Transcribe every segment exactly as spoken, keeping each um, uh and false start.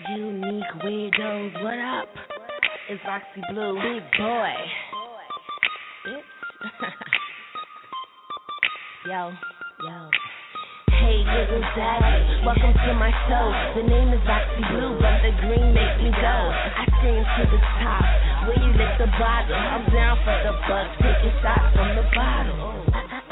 Unique weirdos, what up? It's Roxy Blue, big boy. Bitch. Yo, yo. Hey, little daddy, welcome to my show. The name is Roxy Blue, but the green makes me go. I scream to the top, when you lick the bottle. I'm down for the buck, taking shots from the bottle.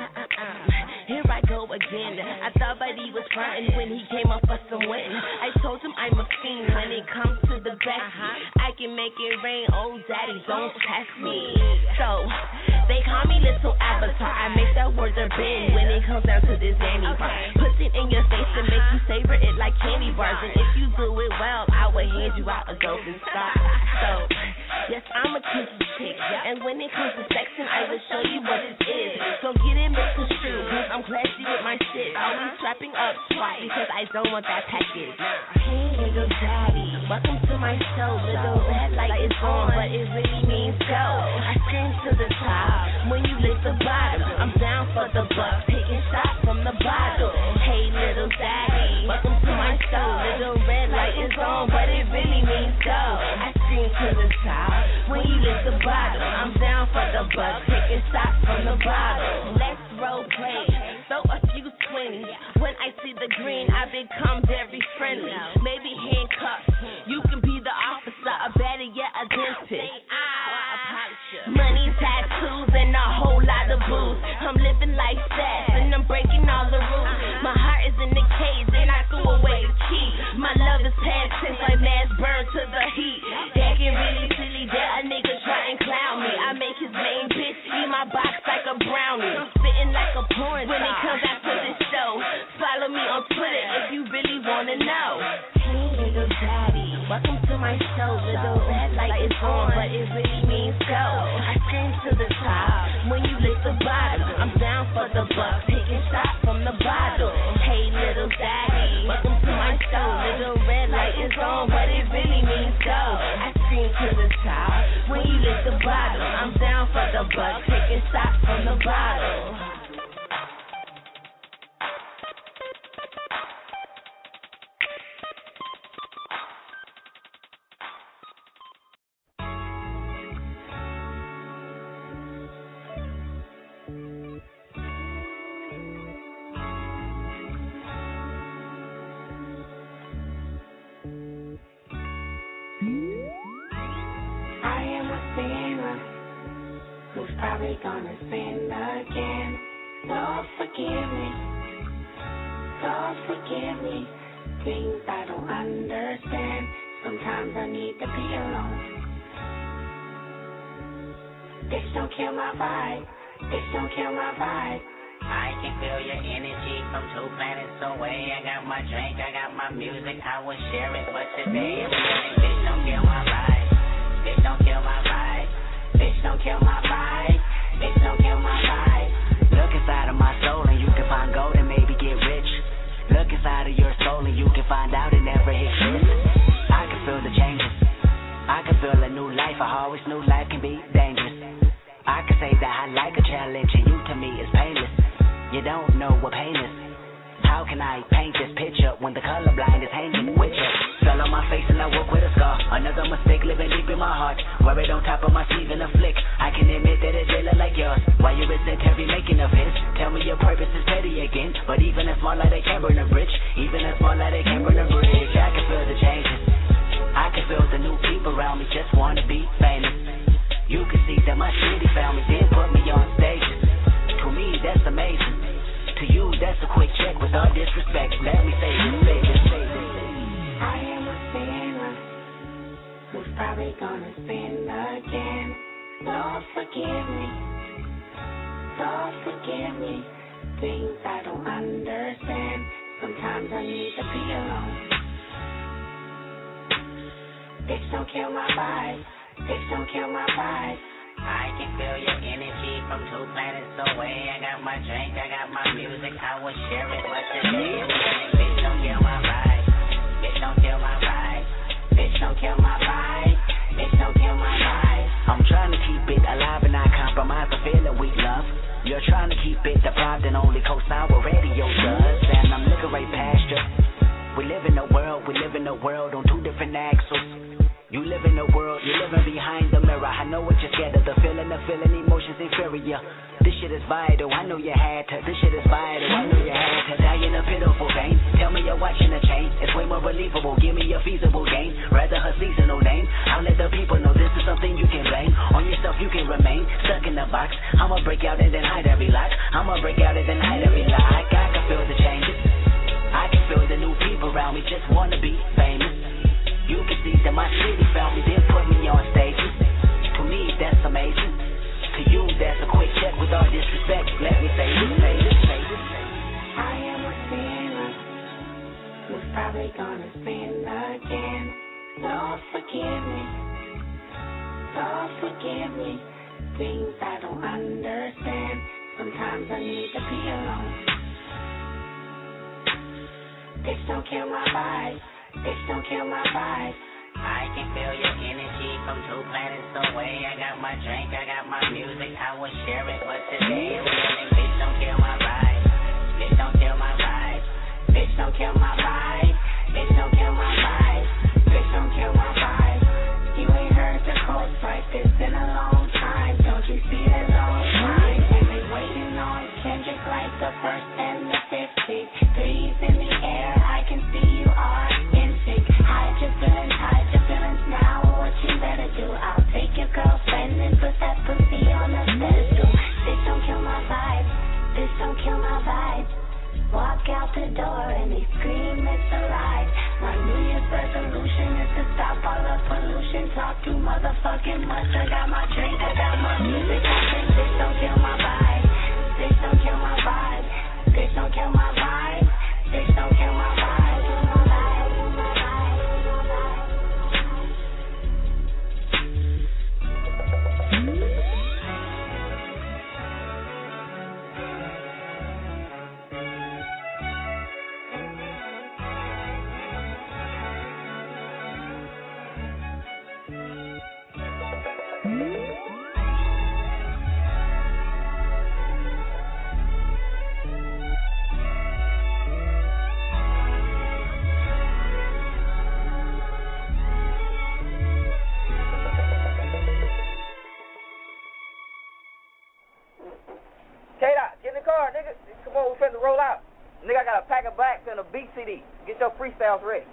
Here I go again. I thought Buddy was frontin' when he came up for some win. I told him I'm a fiend when it comes to the best. I can make it rain, oh daddy, don't test me. So, they call me Little Avatar. I make that word a bend when it comes down to this Zanny bar. Put it in your face and make you savor it like candy bars. And if you do it well, I will hand you out a golden star. So, yes, I'm a kinky chick. And when it comes to sexing, I will show you what it is. So get it misconstrued, cause I'm classy with my shit. Always strapping up swat because I don't want that package. Hey, little daddy, welcome to my show. Little red light is on, but it really means go. I scream to the top when you lick the bottom. I'm down for the buck, taking shots from the bottle. Hey, little daddy, welcome to my show. Little red light is on, but it really means go. I scream to the top when you lick the bottom. I'm down for the buck, taking shots from the bottle. Let's role play, throw a few twenties. When I see the green, I become very friendly. Maybe handcuffs, you can be the officer, or better yet, a dentist. Money, tattoos, and a whole lot of booze. I'm living life fast, and I'm breaking all the rules. My heart is in the cage, and I threw away the key. My love is past tense, like mass burn to the heat. That get really silly, that a nigga try and clown me. I make his main bitch eat my box like a brownie. I'm spitting like a porn when it comes out to this show. Follow me on Twitter if you really wanna know. Hey, little daddy, welcome to my show. Little red light is on, but it really means go. I scream to the top when you lick the bottom. I'm down for the buck, taking shots from the bottle. Hey, little daddy, welcome to my show. Little red light is on, but it really means go. I scream to the top when you lick the bottom. I'm down for the buck, taking shots from the bottle. Probably gonna sin again. Lord, forgive me. Lord, forgive me. Things I don't understand. Sometimes I need to be alone. Bitch, don't kill my vibe. Bitch, don't kill my vibe. I can feel your energy from two planets away. I got my drink, I got my music, I will share it, but today it's really, bitch, don't kill my vibe. Bitch, don't kill my vibe. Bitch, don't kill my vibe. Bitch, don't kill my vibe. Look inside of my soul and you can find gold and maybe get rich. Look inside of your soul and you can find out it never exists. I can feel the changes. I can feel a new life. I always knew life can be dangerous. I can say that I like a challenge and you to me is painless. You don't know what pain is. How can I paint this picture when the colorblind is hanging with you? Fell on my face and I walk with a scar. Another mistake living deep in my heart. Wear it on top of my sleeve in a flick. I can admit that it did look like yours. Why you resent every making of his? Tell me your purpose is petty again. But even a small light, they can burn a bridge. Even a small light, they can burn a bridge. I can feel the changes. I can feel the new people around me just wanna be famous. You can see that my city found me, then put me on stages. To me, that's amazing. To you, that's a quick check with all disrespect. Let me say this, say this, say this. I am a sinner who's probably gonna sin again. Lord, forgive me. Lord, forgive me. Things I don't understand. Sometimes I need to be alone. Bitch, don't kill my vibe. Bitch, don't kill my vibe. I can feel your energy from two planets away. I got my drink, I got my music, I will share it, but today it's really, bitch, don't kill my vibe. Bitch, don't kill my vibe. Bitch, don't kill my vibe. Bitch, don't kill my vibe. I'm trying to keep it alive and not compromise the feeling we love. You're trying to keep it deprived and only co-sign what radio does. And I'm looking right past you. We live in a world, we live live in a world on two different axles. You live in a world, you're living behind the mirror. I know what you're scared of, the feeling, the feeling, emotions inferior. This shit is vital, I know you had to. This shit is vital, I know you had to. Die in a pitiful vein, tell me you're watching a chain. It's way more believable, give me a feasible game. Rather her seasonal name, I'll let the people know this is something you can blame. On yourself you can remain, stuck in the box. I'ma break out and then hide every lie. I'ma break out and then hide every lie. I can feel the changes, I can feel the new people around me just wanna be famous. You can see that my city found me, then put me on stages. To me, that's amazing. To you, that's a quick check with all disrespect. Let me say this, say this, say this. I am a sinner who's probably gonna sin again. Lord, forgive me. Lord, forgive me. Things I don't understand. Sometimes I need to be alone. Bitch, don't kill my vibe. Bitch, don't kill my vibe. I can feel your energy from two planets away. I got my drink, I got my music, I will share it, but today it's feeling. Bitch, don't kill my vibe. Bitch, don't kill my vibe. Bitch, don't kill my vibe. Bitch, don't kill my vibe. Bitch, don't kill my vibe. You ain't heard the coast like this in a long time. Don't you see the long time? And they waiting on Kendrick like the first and the fifteenth. Threes in the air, I can see you are. Hide your feelings, hide your feelings now. What you better do? I'll take your girlfriend and put that pussy on the pedestal. Bitch, don't kill my vibe. Bitch, don't kill my vibe. Walk out the door and they scream it's a lie. My New Year's resolution is to stop all the pollution. Talk too motherfucking much. I got my drink, I got my music. I think bitch, don't kill my vibe. Bitch, don't kill my vibe. Bitch, don't kill my vibe. Bitch, don't kill my vibe. Beat C D. Get your freestyles ready.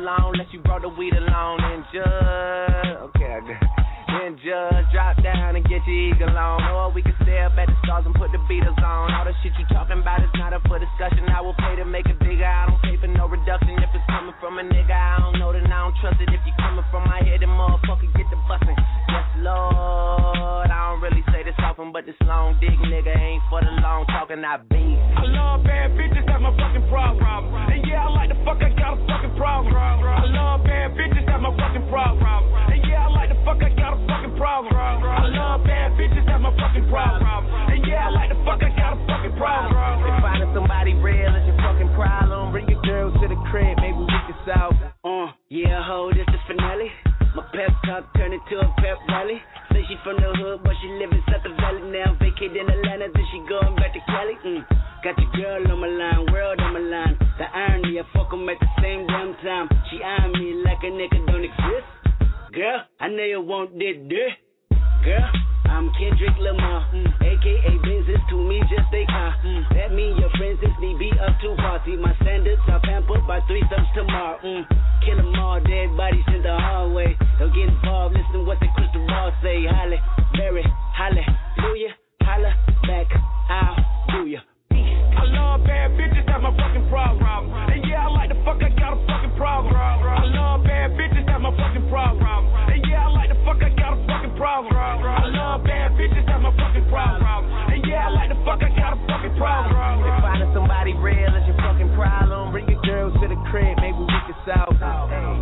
Then judge, drop down and get your eagle on. Or we can stay up at the stars and put the Beatles on. All the shit you talking about is not up for discussion. I will pay to make it bigger. I don't pay for no reduction. If it's coming from a nigga I don't know, then I don't trust it. If you coming from my head, then motherfucker get the bustin'. Yes, Lord. I don't really say this often, but this long dick nigga ain't for the long talking. I beat. I love bad bitches, that's my fucking problem. And yeah, I like the fuck, I got a fucking problem. I love bad bitches, that's my fucking problem. And yeah, I like the fuck, I got a fucking problem. I love bad bitches, that's my fucking problem. And yeah, I like the fuck, I got a fucking problem. If finding somebody real is your fucking problem, bring your girls to the crib, maybe we can solve. Uh, yeah, ho, this is Finelli. My pep talk turned into a pep rally. Say she from the hood, but she live inside the valley now. Vacate in Atlanta, then she going back to Cali. Mm. Got your girl on my line, world on my line. The irony, I fuck 'em at the same damn time. She eyeing me like a nigga don't exist. Girl, I know you want this dick. Girl, I'm Kendrick Lamar, mm. A K A business to me, just a car. Mm. That mean your friends is me, be up to party. My standards are pampered by three thumbs tomorrow. Mm. Kill 'em all, dead bodies in the hallway. Don't get involved, listen what the crystal ball say. Holly, Berry, hallelujah, holla back, I'll do ya. I love bad bitches, that's my fucking problem. And yeah, I like the fuck, I got a fucking problem. I love bad bitches, that's my fucking problem. And yeah, I like the fuck, I got a fucking problem. I love bad bitches, that's my fucking problem. And yeah, I like the fuck, I got a fucking problem. If finding somebody real is your fucking problem, bring your girls to the crib, maybe we can solve it.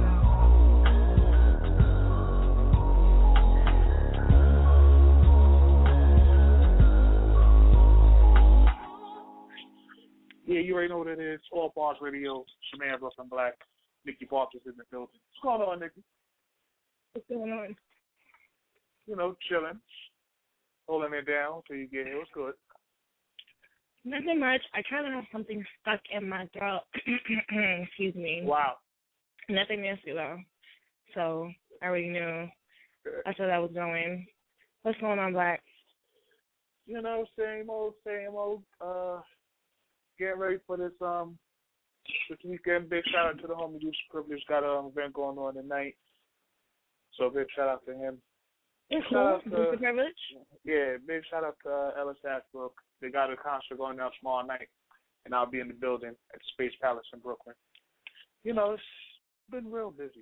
Yeah, you already know what it is. All Bars Radio, Shaman Brooklyn Black, Nikki Parker's in the building. What's going on, Nikki? What's going on? You know, chilling, holding it down till you get here. What's good? Nothing much. I kind of have something stuck in my throat. Excuse me. Wow. Nothing nasty though. So I already knew that's where that was going. What's going on, Black? You know, same old, same old. Uh, getting ready for this um this weekend. Big shout out to the homie Youth Privilege. Got an event going on tonight. So big shout out to him. It's cool. Youth Privilege. Yeah, big shout out to uh, Ellis Ashbrook. They got a concert going down tomorrow night, and I'll be in the building at Space Palace in Brooklyn. You know, it's been real busy.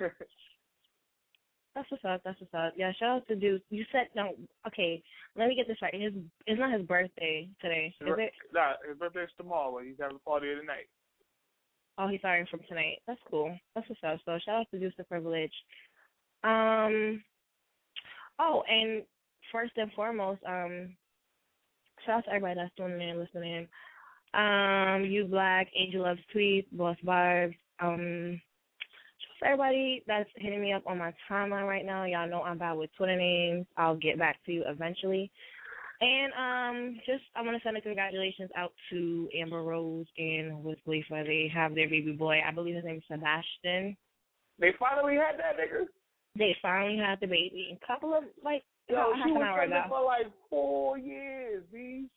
That's what's up. That's what's up. Yeah, shout out to Deuce. You said no. Okay, let me get this right. His it's not his birthday today, is it? Nah, his birthday's tomorrow. He's having a party tonight. Oh, he's starting from tonight. That's cool. That's what's up. So shout out to Deuce the Privilege. Um. Oh, and first and foremost, um, shout out to everybody that's tuning in, listening. Um, you Black, Angel Loves Tweets, Boss Barbs. Um. For everybody that's hitting me up on my timeline right now, y'all know I'm bad with Twitter names. I'll get back to you eventually. And um, just I want to send a congratulations out to Amber Rose and Wiz Khalifa. They have their baby boy. I believe his name is Sebastian. They finally had that nigga. They finally had the baby. A couple of like Yo, about she half an was hour pregnant ago. for like four years, B.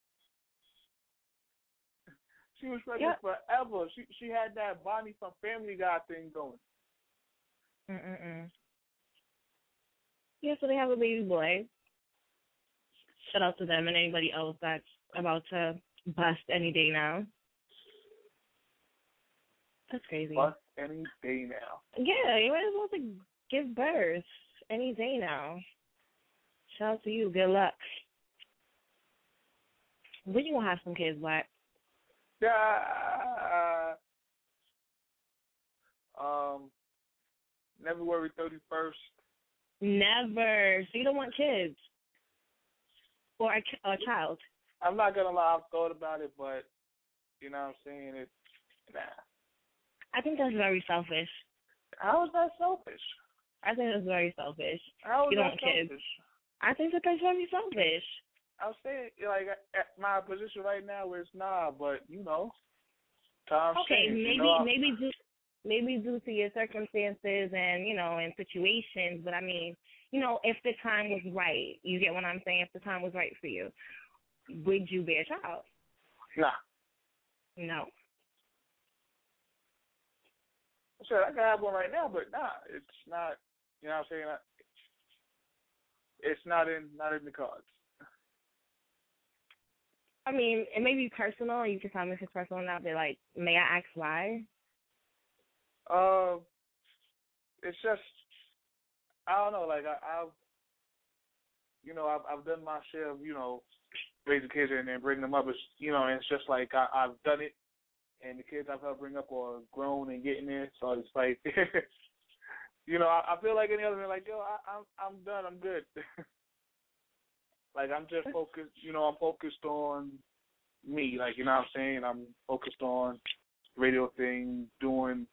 She was pregnant yep. forever. She she had that Bonnie from Family Guy thing going. Mm-mm-mm. Yeah, so they have a baby boy. Shout out to them and anybody else that's about to bust any day now. That's crazy. Bust any day now. Yeah, you might as well to give birth any day now. Shout out to you. Good luck. When you gonna have some kids, Black? Yeah. Uh, um. February thirty-first. Never. So you don't want kids? Or a, a child? I'm not going to lie. I've thought about it, but, you know what I'm saying? It's, nah. I think that's very selfish. How is that selfish? I think that's very selfish. How is you that don't want selfish? kids. I think that that's very selfish. I'm saying, like, at my position right now, it's nah, but, you know, time's Okay, change, maybe, you know? maybe just... Maybe due to your circumstances and, you know, and situations, but I mean, you know, if the time was right, you get what I'm saying? If the time was right for you, would you bear a child? Nah. No. Sure, I can have one right now, but nah, it's not, you know what I'm saying? it's not in not in the cards. I mean, it may be personal. You can tell me if it's personal or not, but, like, may I ask why? Uh, it's just, I don't know, like, I, I've, you know, I've, I've done my share of, you know, raising kids and then bringing them up. It's, you know, and it's just like I, I've done it, and the kids I've helped bring up are grown and getting there, so it's like, you know, I, I feel like any other man, like, yo, I, I'm, I'm done, I'm good. Like, I'm just focused, you know, I'm focused on me, like, you know what I'm saying? I'm focused on radio thing, doing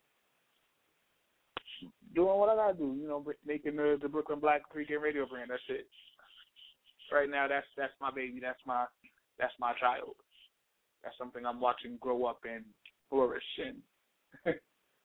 doing what I gotta do, you know, making the, the Brooklyn Black pregame radio brand. That's it. Right now, that's that's my baby. That's my that's my child. That's something I'm watching grow up and flourish in.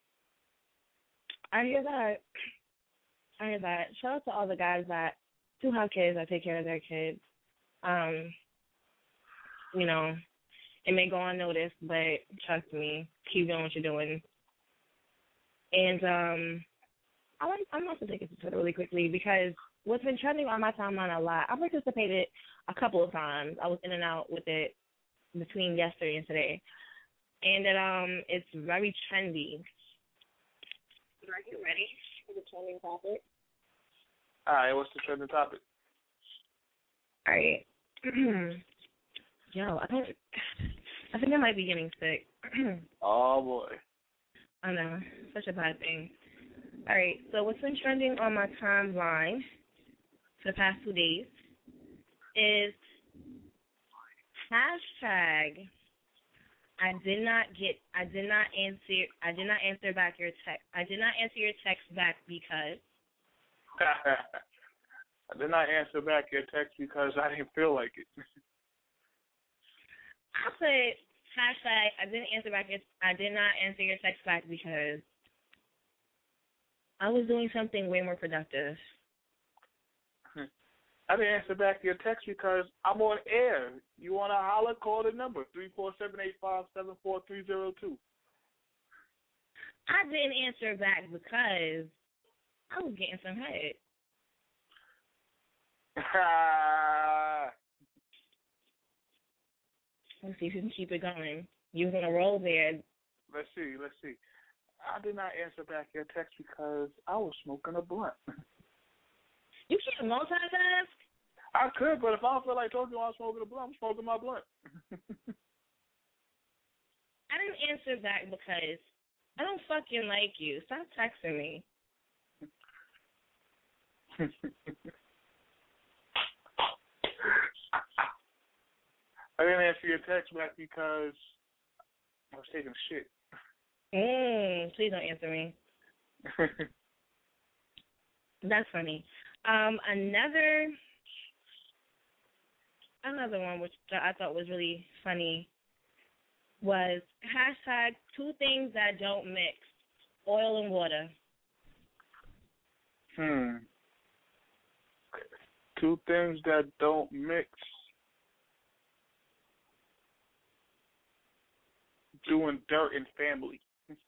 I hear that. I hear that. Shout out to all the guys that do have kids that take care of their kids. Um, you know, it may go unnoticed, but trust me, keep doing what you're doing. And um, I like, I'm also taking to Twitter really quickly because what's been trending on my timeline a lot, I participated a couple of times. I was in and out with it between yesterday and today. And it, um, it's very trendy. Are you ready for the trending topic? All right, what's the trending topic? All right. Yo, I think I think I might be getting sick. Oh boy. I know, such a bad thing. All right, so what's been trending on my timeline for the past two days is hashtag I did not get I did not answer I did not answer back your text I did not answer your text back because I did not answer back your text because I didn't feel like it. I put hashtag I didn't answer back your I did not answer your text back because I was doing something way more productive. I didn't answer back your text because I'm on air. You want to holler, call the number, three four seven, eight five seven, four three zero two. I didn't answer back because I was getting some head. Let's see if you can keep it going. You're going to roll there. Let's see, let's see. I did not answer back your text because I was smoking a blunt. You can't multitask? I could, but if I don't feel like talking while I'm smoking a blunt, I'm smoking my blunt. I didn't answer back because I don't fucking like you. Stop texting me. I didn't answer your text back because I was taking shit. Mm, please don't answer me. That's funny. Um, another another one which I thought was really funny was hashtag two things that don't mix, oil and water. Hmm. Two things that don't mix. Doing dirt and family.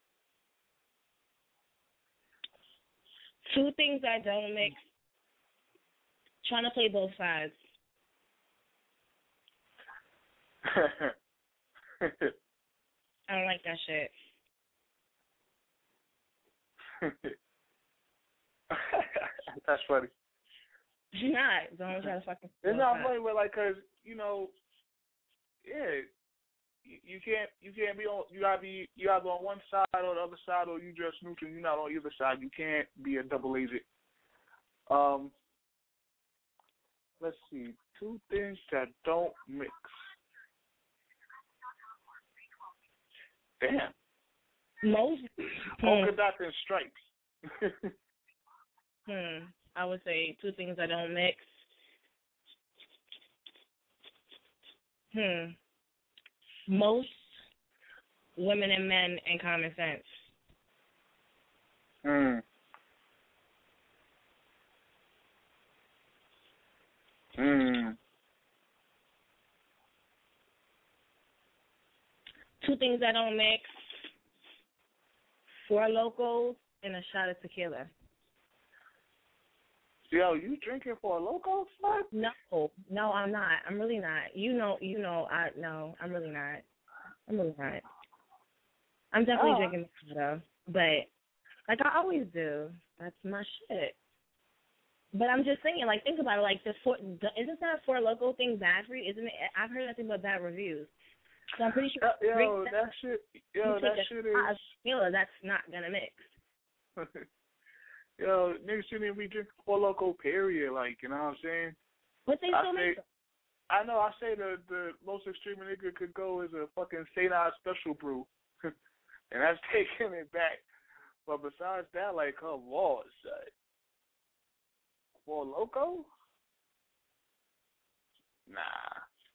Two things that don't mix. Trying to play both sides. I don't like that shit. That's funny. You're not. Don't try to fucking. It's not funny, but like, cause you know, yeah, you, you can't, you can't be on. You gotta be, you either on one side or the other side, or you just neutral. You're not on either side. You can't be a double agent. Um, let's see, two things that don't mix. Damn. Most. Polka dots and stripes. hmm. I would say two things that don't mix. Hmm. Most women and men and common sense. Hmm. Hmm. Two things that don't mix. Four locals and a shot of tequila. Yo, you drinking for a local, son? No, no, I'm not. I'm really not. You know, you know, I no, I'm really not. I'm really not. I'm definitely Oh. drinking Mikado, but like I always do. That's my shit. But I'm just saying, like, think about it. Like, the four, the, isn't that Four Loko thing bad for you? Isn't it? I've heard nothing but bad reviews. So I'm pretty sure. Uh, yo, that, that shit. Yo, that shit is. Tequila, that's not gonna mix. Yo, niggas shouldn't even be drinking Four Loko, period. Like, you know what I'm saying? But they I still say, make them. I know. I say the the most extreme a nigga could go is a fucking Saint Ives Special Brew, and that's taking it back. But besides that, like, come on, son. Four Loko? Nah.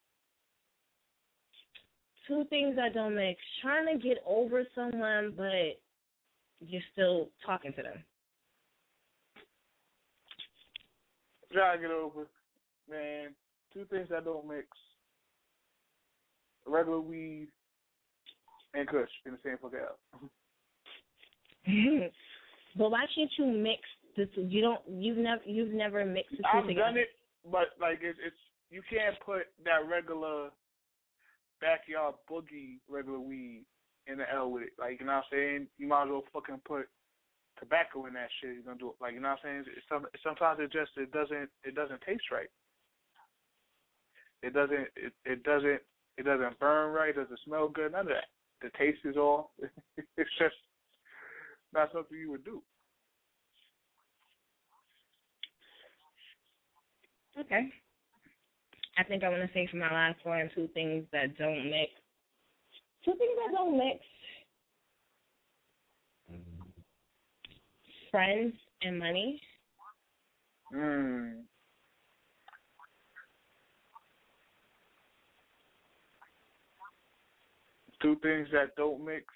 Two things that don't mix. Trying to get over someone, but you're still talking to them. Try to get over, man. Two things that don't mix: regular weed and Kush in the same fucking house. But why can't you mix the two? You don't. You've never. You've never mixed the two I've together. done it, but like it's, it's you can't put that regular backyard boogie regular weed in the L with it. Like, you know what I'm saying? You might as well fucking put tobacco in that shit. You're gonna do it. Like, you know what I'm saying? It's some, sometimes it just it doesn't it doesn't taste right. It doesn't it, it doesn't it doesn't burn right. It doesn't smell good. None of that. The taste is all. It's just not something you would do. Okay. I think I want to say for my last one, two things that don't mix. Two things that don't mix. Friends and money. Mm. Two things that don't mix.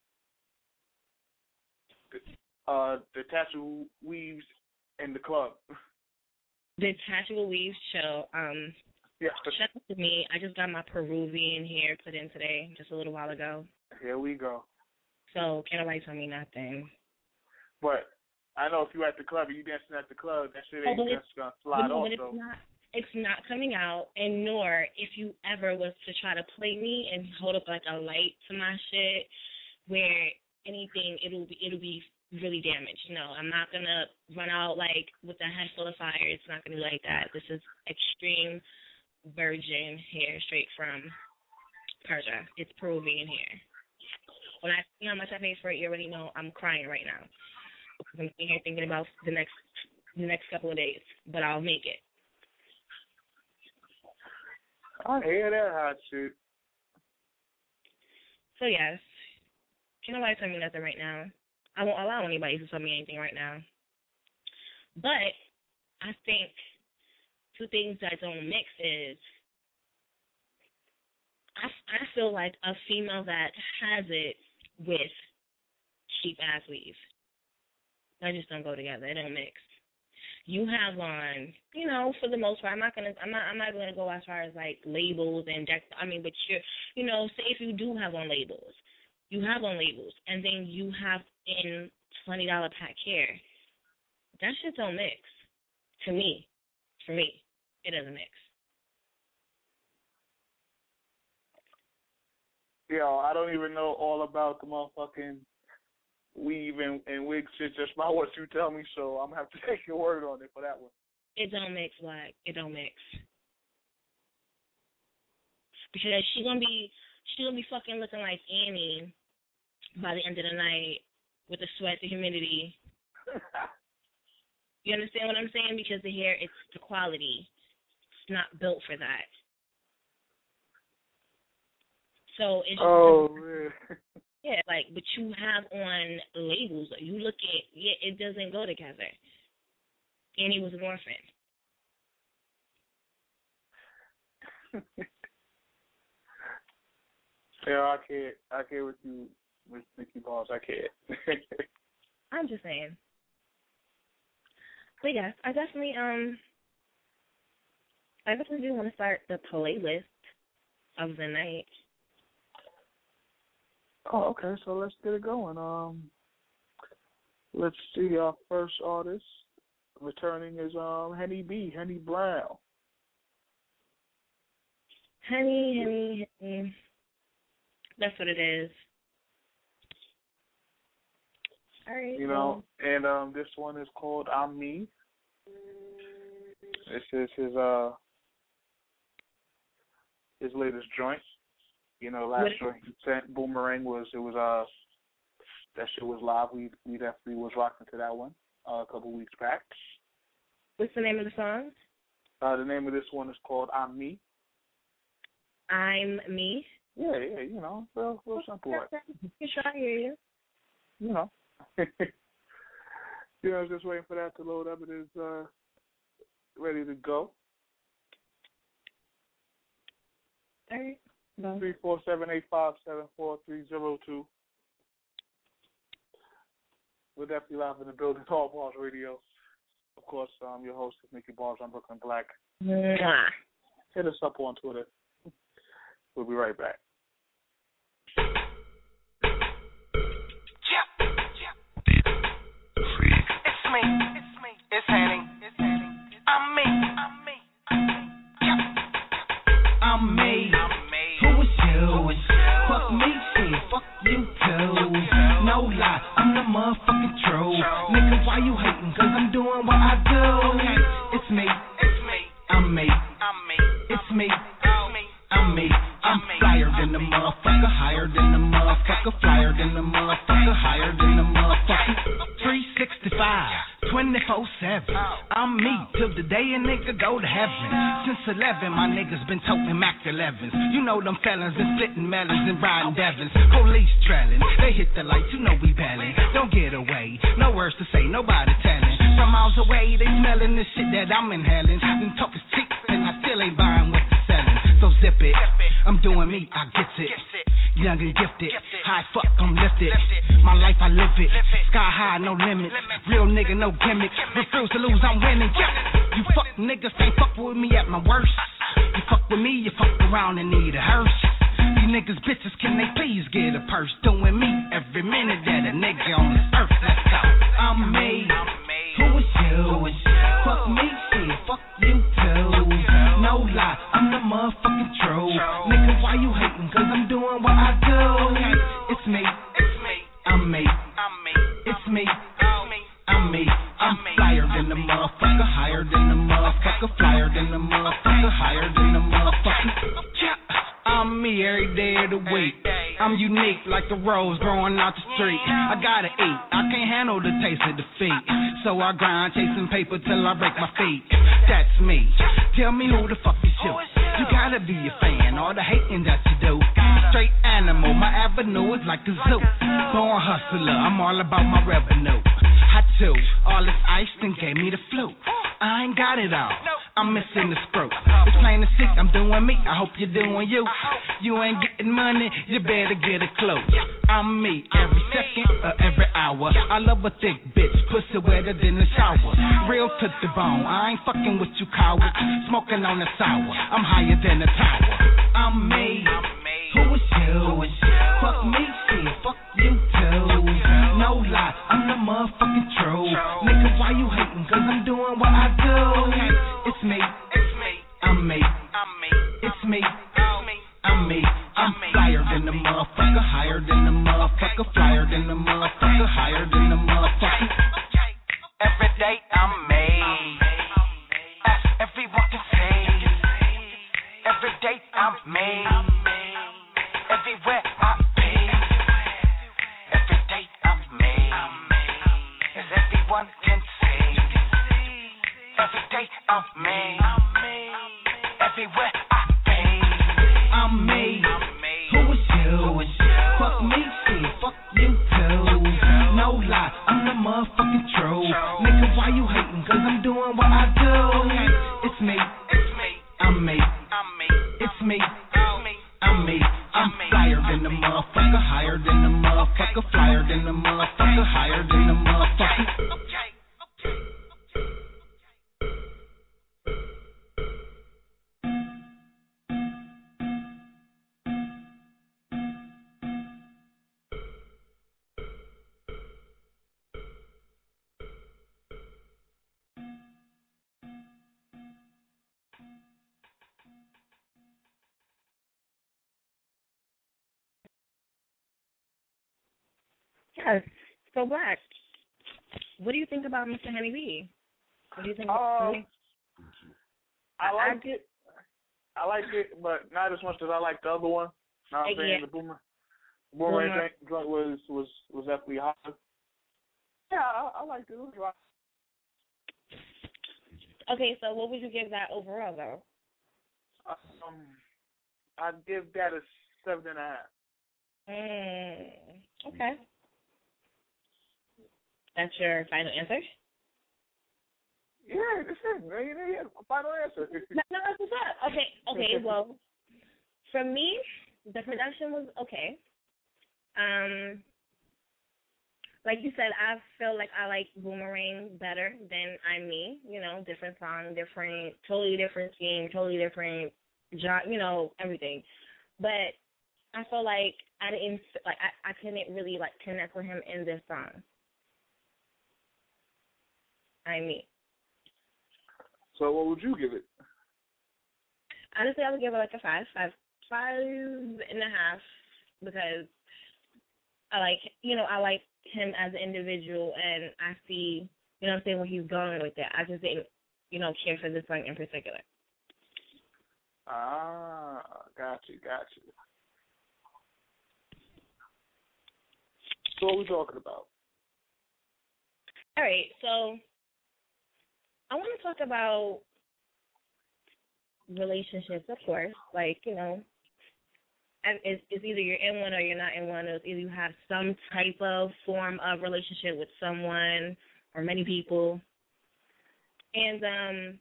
Uh, the tattoo weaves in the club. The Tactical Weaves show. Um, Yeah. shout out to me. I just got my Peruvian hair put in today, just a little while ago. Here we go. So can't nobody tell me nothing. But I know if you at the club and you dancing at the club, that shit Oh, ain't but just it's- gonna slide no, off. but it's though. not. It's not coming out, and nor if you ever was to try to play me and hold up like a light to my shit, where anything it'll be it'll be really damaged. No, I'm not gonna run out like with a head full of fire. It's not gonna be like that. This is extreme virgin hair straight from Persia. It's Peruvian hair. When I see how much I paid for it, you already know I'm crying right now. I'm sitting here thinking about the next the next couple of days, but I'll make it. I hear that hot shit. So yes, can't nobody tell me nothing right now. I won't allow anybody to tell me anything right now. But I think two things that don't mix is I, I feel like a female that has it with cheap ass weave. That just don't go together. They don't mix. You have on, you know, for the most part, I'm not gonna, I'm not, I'm not gonna go as far as like labels and deck. I mean, but you're, you know, say if you do have on labels, you have on labels, and then you have in twenty dollar pack hair. That shit don't mix. To me, for me, it doesn't mix. Yo, I don't even know all about the motherfucking weave and, and wig shit just by what you tell me, so I'm gonna have to take your word on it for that one. It don't mix, Black. It don't mix. Because she gonna be she gonna be fucking looking like Annie by the end of the night with the sweat, the humidity. You understand what I'm saying? Because the hair, it's the quality. It's not built for that. So it's just oh man. Yeah, like, but you have on labels. You look at, yeah, it doesn't go together. And he was an orphan. Yeah, I can't. I can't with you, with Nikki Balls. I can't. I'm just saying. But yeah, I definitely, um, I definitely do want to start the playlist of the night. Oh, okay. So let's get it going. Um, let's see our first artist returning is um Henny B, Henny Brown. Honey, honey, honey. That's what it is. All right. You know, and um, this one is called I'm Me. This is his uh his latest joint. You know, last What- joint he sent Boomerang was it was uh that shit was live. We we definitely was rocking to that one uh, a couple weeks back. What's the name of the song? Uh, the name of this one is called I'm Me. I'm Me. Yeah, yeah, you know, real, real simple. Right? You sure I hear you? You know. You know, just waiting for that to load up. It is uh, ready to go. All right. Well, Three four seven eight five seven four three zero two. We're definitely live in the building. Tall Bars Radio. Of course, um, your host is Nikki Bars on Brooklyn Black. mwah. Hit us up on Twitter. We'll be right back. It's me. It's me. It's Henny. It's Henny. I'm me. I'm me. Yeah. I'm me. I'm me. Who is you? Who is you? Fuck me, shit. Fuck you too. No lie, I'm the motherfucking truth. Nigga, why you hating? Cause I'm doing what I do. It's me. It's me. I'm me. I'm me. It's me. It's me. I'm me. I'm flyer than the motherfucker, higher than the motherfucker, flyer than the motherfucker, higher than the motherfucker. three sixty-five, twenty-four seven. I'm me till the day a nigga go to heaven. Since eleven, my niggas been toting Mac elevens. You know them felons been splitting melons and riding Devons. Police trailing, they hit the lights, you know we bailing. Don't get away, no words to say, nobody telling. From miles away, they smelling the shit that I'm inhaling. Them talking cheap, and I still ain't buying what they're selling. So zip it, I'm doing me, I get it. Young and gifted, high fuck, I'm lifted. My life, I live it. Sky high, no limits. Real nigga, no gimmicks. Refuse to lose, I'm winning. You fuck niggas can't fuck with me at my worst. You fuck with me, you fuck around and need a hearse. You niggas bitches, can they please get a purse? Doing me every minute that a nigga on this earth. Let's go. I'm me. Who is you? Fuck me, shit. Fuck you too. No lie, I'm the motherfucking truth. Nigga, why you hating? Cause I'm doing what I do. It's me. It's me. I'm me. I'm me. It's me. I'm me. I'm flyer than the motherfucker, higher than the motherfucker, flyer than the motherfucker, higher than the motherfucker. I'm me every day of the week. I'm unique like the rose growing out the street. I gotta eat, I can't handle the taste of defeat. So I grind chasing paper till I break my feet. That's me. Tell me who the fuck is you? You gotta be a fan, all the hating that you do. Straight animal, my avenue is like a zoo. Born hustler, I'm all about my revenue. Hot too, all this ice then gave me the flu. I ain't got it all, I'm missing the screw. It's plain to see, I'm doing me, I hope you're doing you. You ain't getting money, you better get a clue. I'm me, every second or every hour. I love a thick bitch, pussy wetter than the shower. Real to the bone, I ain't fucking with you cowards. Smoking on the sour, I'm higher than a tower. I'm me, who is you? Fuck me, shit, fuck you too. No lie, I'm the motherfucking truth. Nigga, why you hating? Cause I'm doing what I do. It's me, I'm me, it's me, I'm me. I'm flyer than the motherfucker, higher than the motherfucker, flyer than the motherfucker, higher than the motherfucker. Every day I'm made, everyone can say. Every day I'm made, everywhere I be. Every day I'm made, as everyone can say. Every day I'm made, everywhere I be. I'm made. Who is you? Fuck me, shit. Fuck you too. No lie, I'm the motherfucking truth. Nigga, why you hating? Cause I'm doing what I do. It's me. I'm me. It's me. I'm me. I'm flyer than the motherfucker, higher than the motherfucker, flyer than the motherfucker, higher than the motherfucker. Yes. So Black, what do you think about Mister Henny B? What do you think? About Um, I like it. I like it, but not as much as I like the other one. Know what I'm saying? Yeah. The Boomer, Boomerang Boomer. joint joint was was was definitely hot. Yeah, I, I liked it. It was right. Okay, so what would you give that overall, though? Um, I'd give that a seven and a half. Mm, okay. That's your final answer? Yeah, that's it. Man. Yeah, final answer. No, no, that's what's up. Okay, okay. Well, for me, the production was okay. Um, like you said, I feel like I like Boomerang better than I'm Me. You know, different song, different, totally different scheme, totally different job. You know, everything. But I feel like I didn't like I, I couldn't really like connect with him in this song. I'm Me. So what would you give it? Honestly, I would give it like a five, five, five and a half, because I like, you know, I like him as an individual, and I see, you know what I'm saying, where he's going with that. I just didn't, you know, care for this song in particular. Ah, got you, got you. So what are we talking about? All right, so I want to talk about relationships, of course. Like, you know, and it's, it's either you're in one or you're not in one. It's either you have some type of form of relationship with someone or many people. And um,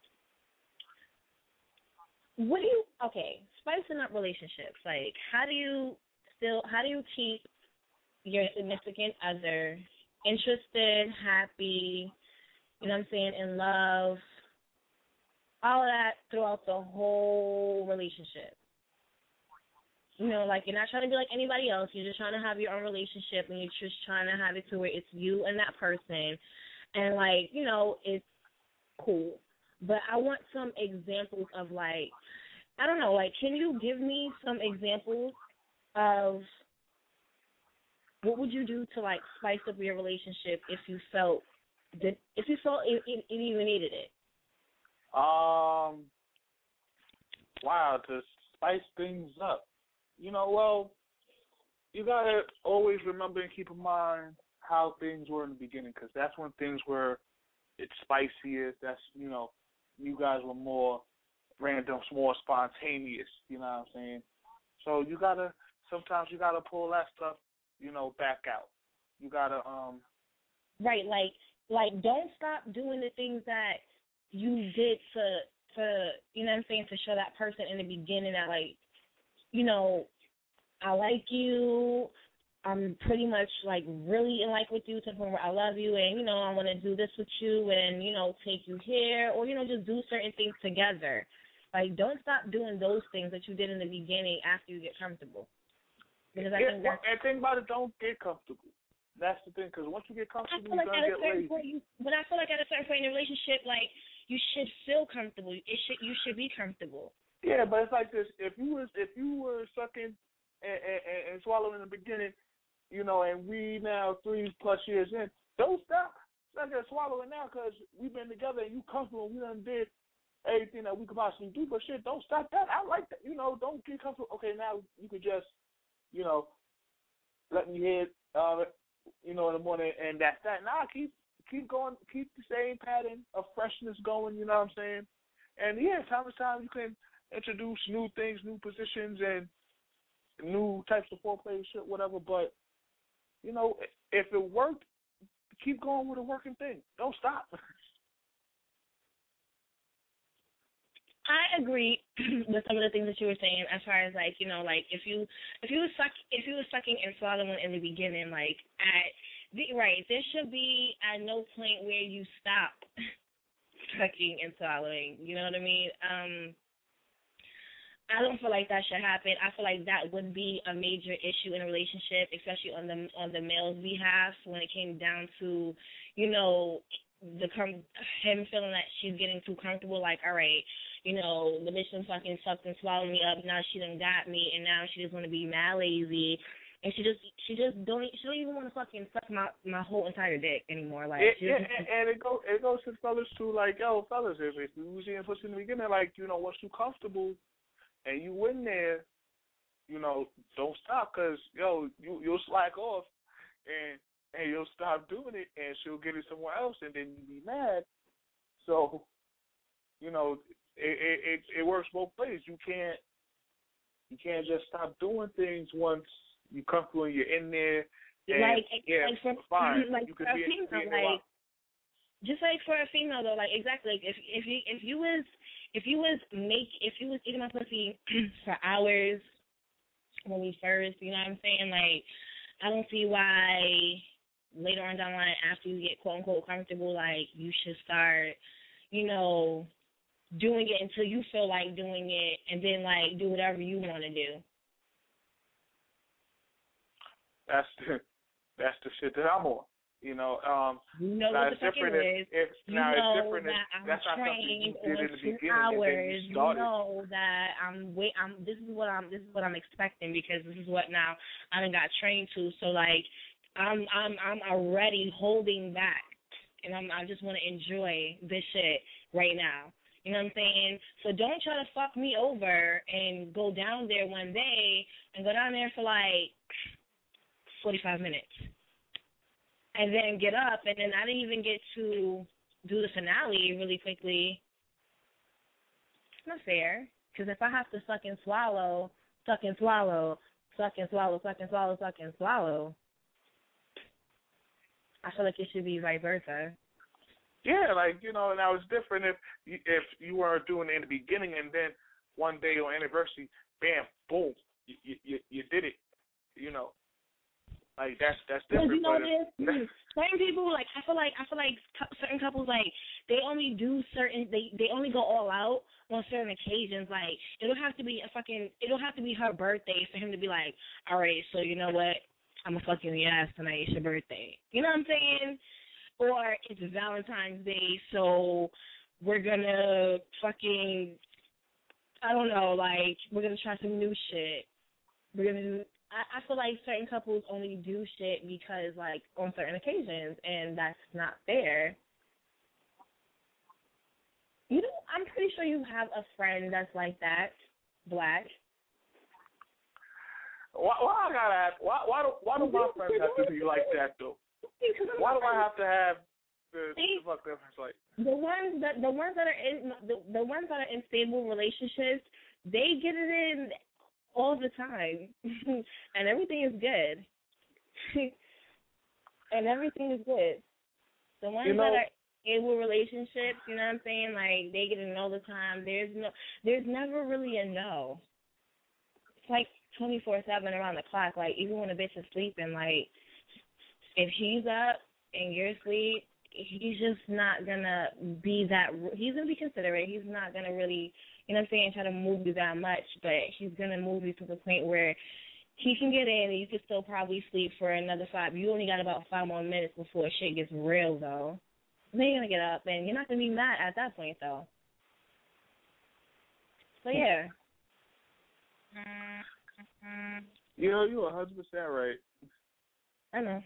what do you, okay, spicing up relationships. Like, how do you still, how do you keep your significant other interested, happy, you know what I'm saying, in love, all of that throughout the whole relationship? You know, like, you're not trying to be like anybody else. You're just trying to have your own relationship, and you're just trying to have it to where it's you and that person. And, like, you know, it's cool. But I want some examples of, like, I don't know, like, can you give me some examples of what would you do to, like, spice up your relationship if you felt that, if you felt it, it, it even needed it? Um, wow, to spice things up. You know, well, you got to always remember and keep in mind how things were in the beginning, because that's when things were, it's spiciest. That's, you know, you guys were more random, more spontaneous, you know what I'm saying? So you got to, sometimes you got to pull that stuff, you know, back out. You got to, um. Right, like, like, don't stop doing the things that you did to, to, you know what I'm saying, to show that person in the beginning that, like, you know, I like you, I'm pretty much, like, really in like with you to the point where I love you, and, you know, I want to do this with you and, you know, take you here, or, you know, just do certain things together. Like, don't stop doing those things that you did in the beginning after you get comfortable. Because I yeah, think that's... And think about it, don't get comfortable. That's the thing, because once you get comfortable, I feel you're like going to at a get certain lazy. point, you, but I feel like at a certain point in a relationship, like, you should feel comfortable. It should, you should be comfortable. Yeah, but it's like this. If you was if you were sucking and, and, and swallowing in the beginning, you know, and we now three plus years in, don't stop sucking and swallowing now, because we've been together and you comfortable and we done did everything that we could possibly do. But shit, don't stop that. I like that. You know, don't get comfortable. Okay, now you could just, you know, let me hit, uh, you know, in the morning, and that's that. Now keep keep going, keep the same pattern of freshness going. You know what I'm saying? And yeah, time to time you can introduce new things, new positions, and new types of foreplay, shit, whatever. But, you know, if it worked, keep going with a working thing. Don't stop. I agree with some of the things that you were saying, as far as, like, you know, like, if you if you was suck if you was sucking and swallowing in the beginning, like, at the right, there should be at no point where you stop sucking and swallowing. You know what I mean? Um. I don't feel like that should happen. I feel like that would be a major issue in a relationship, especially on the on the males we have, when it came down to, you know, the com- him feeling that she's getting too comfortable. Like, all right, you know, the bitch done fucking sucked and swallowed me up. Now she done got me, and now she just want to be mad lazy. and she just she just don't she don't even want to fucking suck my my whole entire dick anymore. Like, it, she yeah, just, and, and it goes it goes to fellas too. Like, yo, fellas, if if you was in pussy in the beginning, like, you know, once you comfortable and you in there, you know, don't stop, cause yo, you you'll slack off, and and you'll stop doing it, and she'll get it somewhere else, and then you be mad. So, you know, it it it, it works both ways. You can't you can't just stop doing things once you comfortable and you're in there. And, like, yeah, like for, fine. like you for could a be, female, be like, just like for a female though, like exactly. Like if if you if you was if you was make if you was eating my pussy for hours when we first, you know what I'm saying? Like, I don't see why later on down the line, after you get quote unquote comfortable, like you should start, you know, doing it until you feel like doing it, and then like do whatever you want to do. That's the that's the shit that I'm on. You know, um, you know now what it's the fuck different it is. if, if you now know it's different that if I'm that's not something you trained did on in the two beginning hours. and then you started. You know that I'm wait. I'm. This is what I'm. This is what I'm expecting because this is what now I done got trained to. So like, I'm I'm I'm already holding back, and I'm I just want to enjoy this shit right now. You know what I'm saying? So don't try to fuck me over and go down there one day and go down there for like forty-five minutes. And then get up, and then I didn't even get to do the finale really quickly. It's not fair, because if I have to suck and swallow, suck and swallow, suck and swallow, suck and swallow, suck and swallow, I feel like it should be vice versa. Yeah, like, you know, now it's different if you, if you were doing it in the beginning and then one day on anniversary, bam, boom, you you, you did it, you know. Like that's that's different. You know, but there's certain people like I feel like I feel like certain couples like they only do certain they they only go all out on certain occasions. Like it don't have to be a fucking it don't have to be her birthday for him to be like, all right, so you know what, I'm gonna fuck you in your ass tonight. It's your birthday. You know what I'm saying? Or it's Valentine's Day, so we're gonna fucking I don't know, like we're gonna try some new shit. We're gonna do. I, I feel like certain couples only do shit because, like, on certain occasions, and that's not fair. You know, I'm pretty sure you have a friend that's like that, Black. Why, why I gotta ask? Why, why do why do my friends have to be like that though? Why do I have to have the, the fuck difference like? The ones that the ones that are in the the ones that are in stable relationships, they get it in all the time, and everything is good. and everything is good. The ones you know, that are able relationships, you know what I'm saying? Like they get it all the time. There's no, there's never really a no. It's like twenty-four seven around the clock. Like even when a bitch is sleeping, like if he's up and you're asleep, he's just not gonna be that. He's gonna be considerate. He's not gonna really. You know what I'm saying, try to move you that much, but he's going to move you to the point where he can get in and you can still probably sleep for another five. You only got about five more minutes before shit gets real, though. Then you're going to get up, and you're not going to be mad at that point, though. So, yeah. You know, you're one hundred percent right. I know.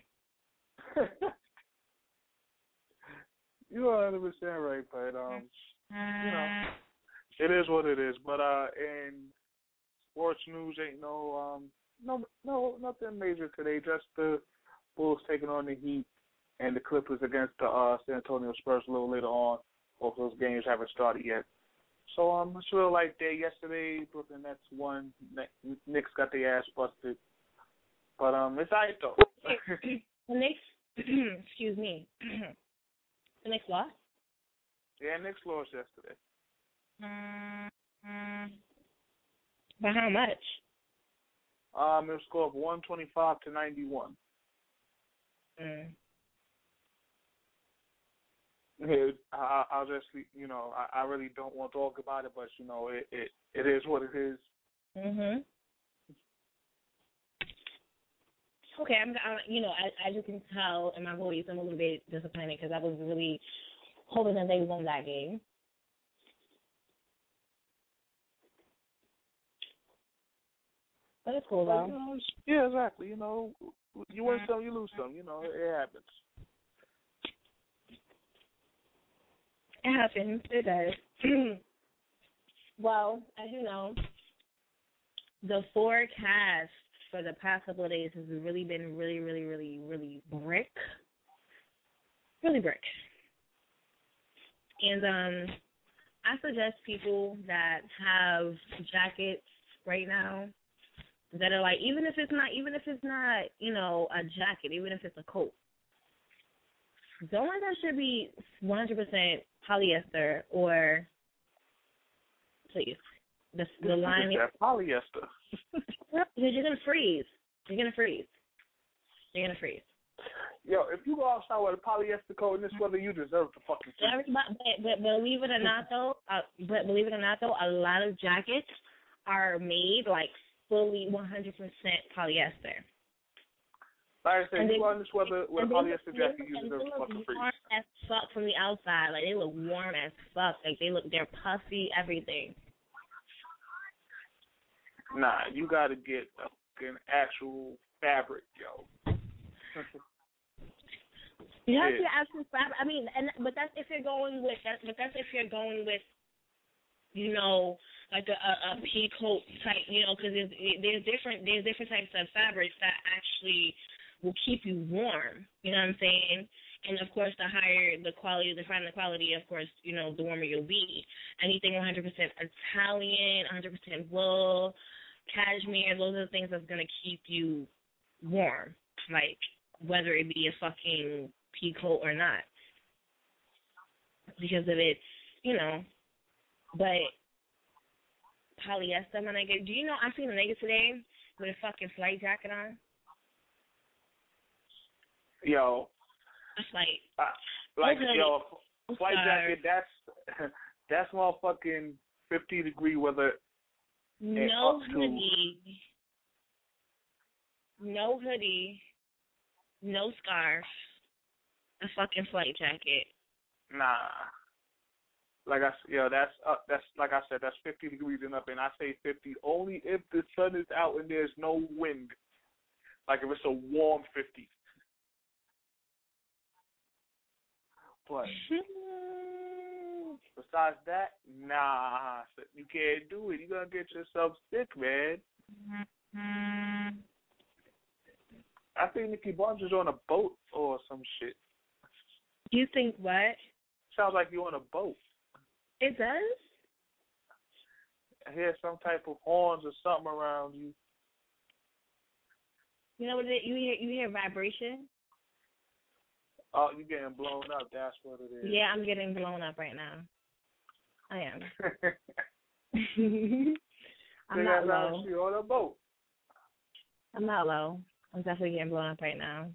You're one hundred percent right, but, um, you know. It is what it is, but uh, in sports news, ain't no um, no, no, nothing major today. Just the Bulls taking on the Heat and the Clippers against the uh, San Antonio Spurs a little later on. Both those games haven't started yet. So um, it's a real light day yesterday. Brooklyn Nets won. Knicks got their ass busted, but um, it's alright though. The Knicks, excuse me, the Knicks lost. Yeah, Knicks lost yesterday. By how much? Um, it was scored one twenty-five to ninety-one. Mm. Yeah, I, I'll just, you know, I, I really don't want to talk about it, but you know, it it, it is what it is. Mhm. Okay, I'm, I, you know, as, as you can tell in my voice, I'm a little bit disappointed because I was really hoping that they won that game. But it's cool, But, though. you know, it's- yeah, exactly. You know, you win some, you lose some. You know, it, it happens. It happens. It does. Well, as you know, the forecast for the past couple of days has really been really, really, really, really brick. Really brick. And um, I suggest people that have jackets right now that are like, even if it's not, even if it's not, you know, a jacket, even if it's a coat, don't let that shit be one hundred percent polyester or, please, the the lining. That polyester. Because you're gonna freeze. You're gonna freeze. You're gonna freeze. Yo, if you go outside with a polyester coat in this weather, you deserve to fucking freeze. Everybody, but, but believe it or not, though, uh, but believe it or not, though, a lot of jackets are made like fully one hundred percent polyester. Like I said, And you they- go in this weather with a And they polyester look- jacket, they you look- deserve they to look fucking freeze. warm as fuck from the outside. Like they look warm as fuck. Like they look, they're puffy, everything. Nah, you gotta get a, an actual fabric, yo. You have Yeah. to actually fabric. I mean, and but that's if you're going with that. But that's if you're going with, you know, like a, a, a pea coat type. You know, because there's there's different there's different types of fabrics that actually will keep you warm. You know what I'm saying? And of course, the higher the quality, the finer the quality, of course, you know, the warmer you'll be. Anything one hundred percent Italian, one hundred percent wool, cashmere, those are the things that's gonna keep you warm. Like whether it be a fucking pea coat or not, because of its, you know. But polyester, my nigga. Do you know I seen a nigga today with a fucking flight jacket on? Yo. That's like, uh, like okay. yo, I'm flight sorry. jacket. That's that's motherfucking fifty degree weather. No up to- hoodie, no hoodie, no scarf, a fucking flight jacket. Nah. Like I s- yo, that's uh, that's like I said, that's fifty degrees and up, and I say fifty only if the sun is out and there's no wind. Like if it's a warm fifty. But besides that, nah, you can't do it. You're gonna get yourself sick, man. I think Nicki Barnes is on a boat or some shit. You think what? Sounds like you're on a boat. It does? I hear some type of horns or something around you. You know what it, you hear? You hear vibration? Oh, you getting blown up. That's what it is. Yeah, I'm getting blown up right now. I am. I'm not low. You're on a boat. I'm not low. I'm definitely getting blown up right now.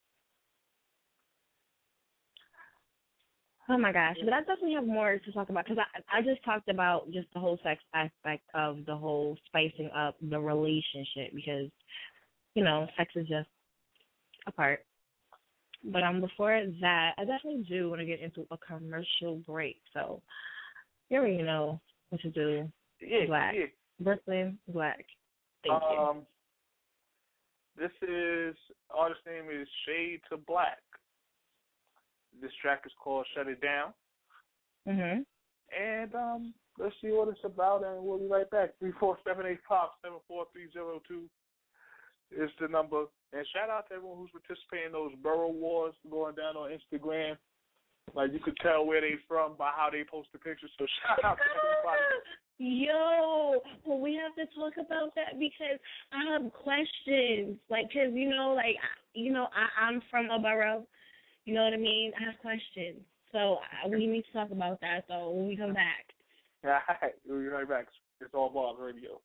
Oh my gosh, but I definitely have more to talk about because I I just talked about just the whole sex aspect of the whole spicing up the relationship because, you know, sex is just a part. But um, before that, I definitely do want to get into a commercial break. So you already know what to do. Yeah, Black. yeah. Brooklyn Black. Thank um, you. This is, artist name is Shade to Black. This track is called Shut It Down. Mhm. And um, let's see what it's about, and we'll be right back. three four seven eight five seven four three zero two is the number. And shout out to everyone who's participating in those borough wars going down on Instagram. Like, you could tell where they from by how they post the pictures. So shout out to everybody. Yo, well, we have to talk about that because I have questions. Like, because, you know, like, you know, I, I'm from a borough. You know what I mean? I have questions. So I, we need to talk about that, though, when we come back. All right. We'll be right back. It's All Bob's Radio.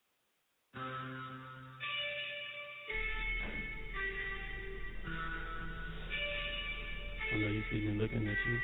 I know you see me looking at you.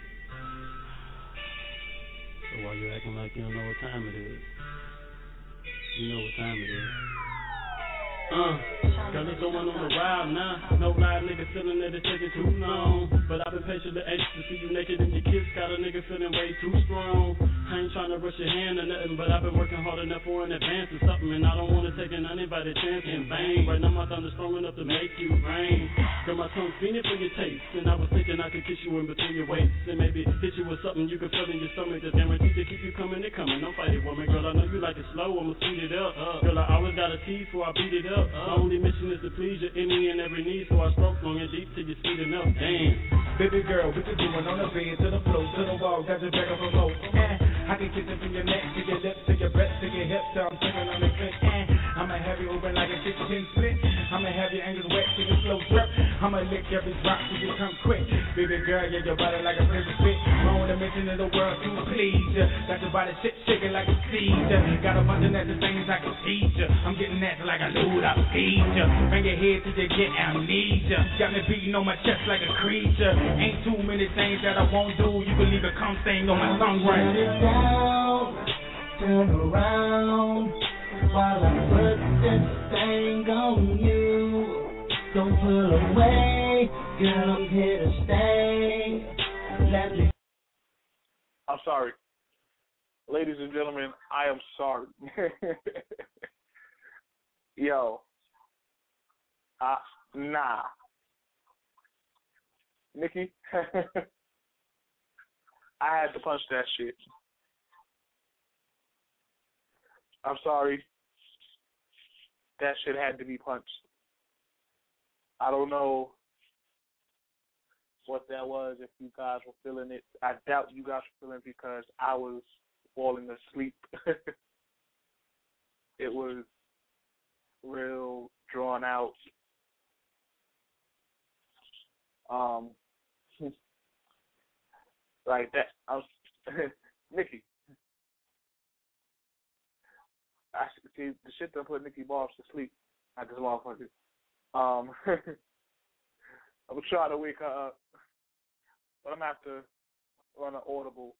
So why you acting like you don't know what time it is? You know what time it is. Uh, girl, it's going on a ride now. No lie, nigga feeling that it's taking too long. But I've been patiently anxious to see you naked and your kiss got a nigga feeling way too strong. I ain't trying to rush your hand or nothing, but I've been working hard enough for an advance or something, and I don't want to take an uninvited chance in vain. Right now my thunder strong enough to make you rain. Girl, my tongue fiending for your taste, and I was thinking I could kiss you in between your waist, and maybe hit you with something you can feel in your stomach that's guaranteed to keep you coming and coming. Don't fight it, woman, girl, I know you like it slow, I'ma speed it up. Girl, I always got a tease before I beat it up. My only mission is to please your any and every need, so I stroke long and deep till you speed enough. Damn. Baby girl, what you doing on the bed, to the floor, to the wall, got your back up remote. Eh, I can kiss it from your neck, to your lips, to your breast, to your hips, till I'm singing on the clip. Eh, I'ma have you open like a sixteen split. I'ma have your ankles wet till you slow drip. I'ma lick every drop till you come quick. Baby girl, yeah, your body like a prison spit. Wrong dimension of the world to please ya. Got your body shit shaking like a seed. Got a bunch of nasty things I can teach ya. I'm getting nasty like a load I feed ya. Bring your head till you get amnesia. Got me beating on my chest like a creature. Ain't too many things that I won't do. You believe it, come sing on my song right. Turn it down, turn around, while I put this thing on you. Don't pull away, girl, I'm here to stay. Let me. I'm sorry. Ladies and gentlemen, I am sorry. Yo. Uh, nah. Nikki, I had to punch that shit. I'm sorry. That shit had to be punched. I don't know what that was, if you guys were feeling it. I doubt you guys were feeling it because I was falling asleep. It was real drawn out. Um, like that. I was Nikki. I see the shit that put Nikki Bobs to sleep. I just motherfucker. Um, I'm gonna try to wake her up, but I'm gonna have to run an audible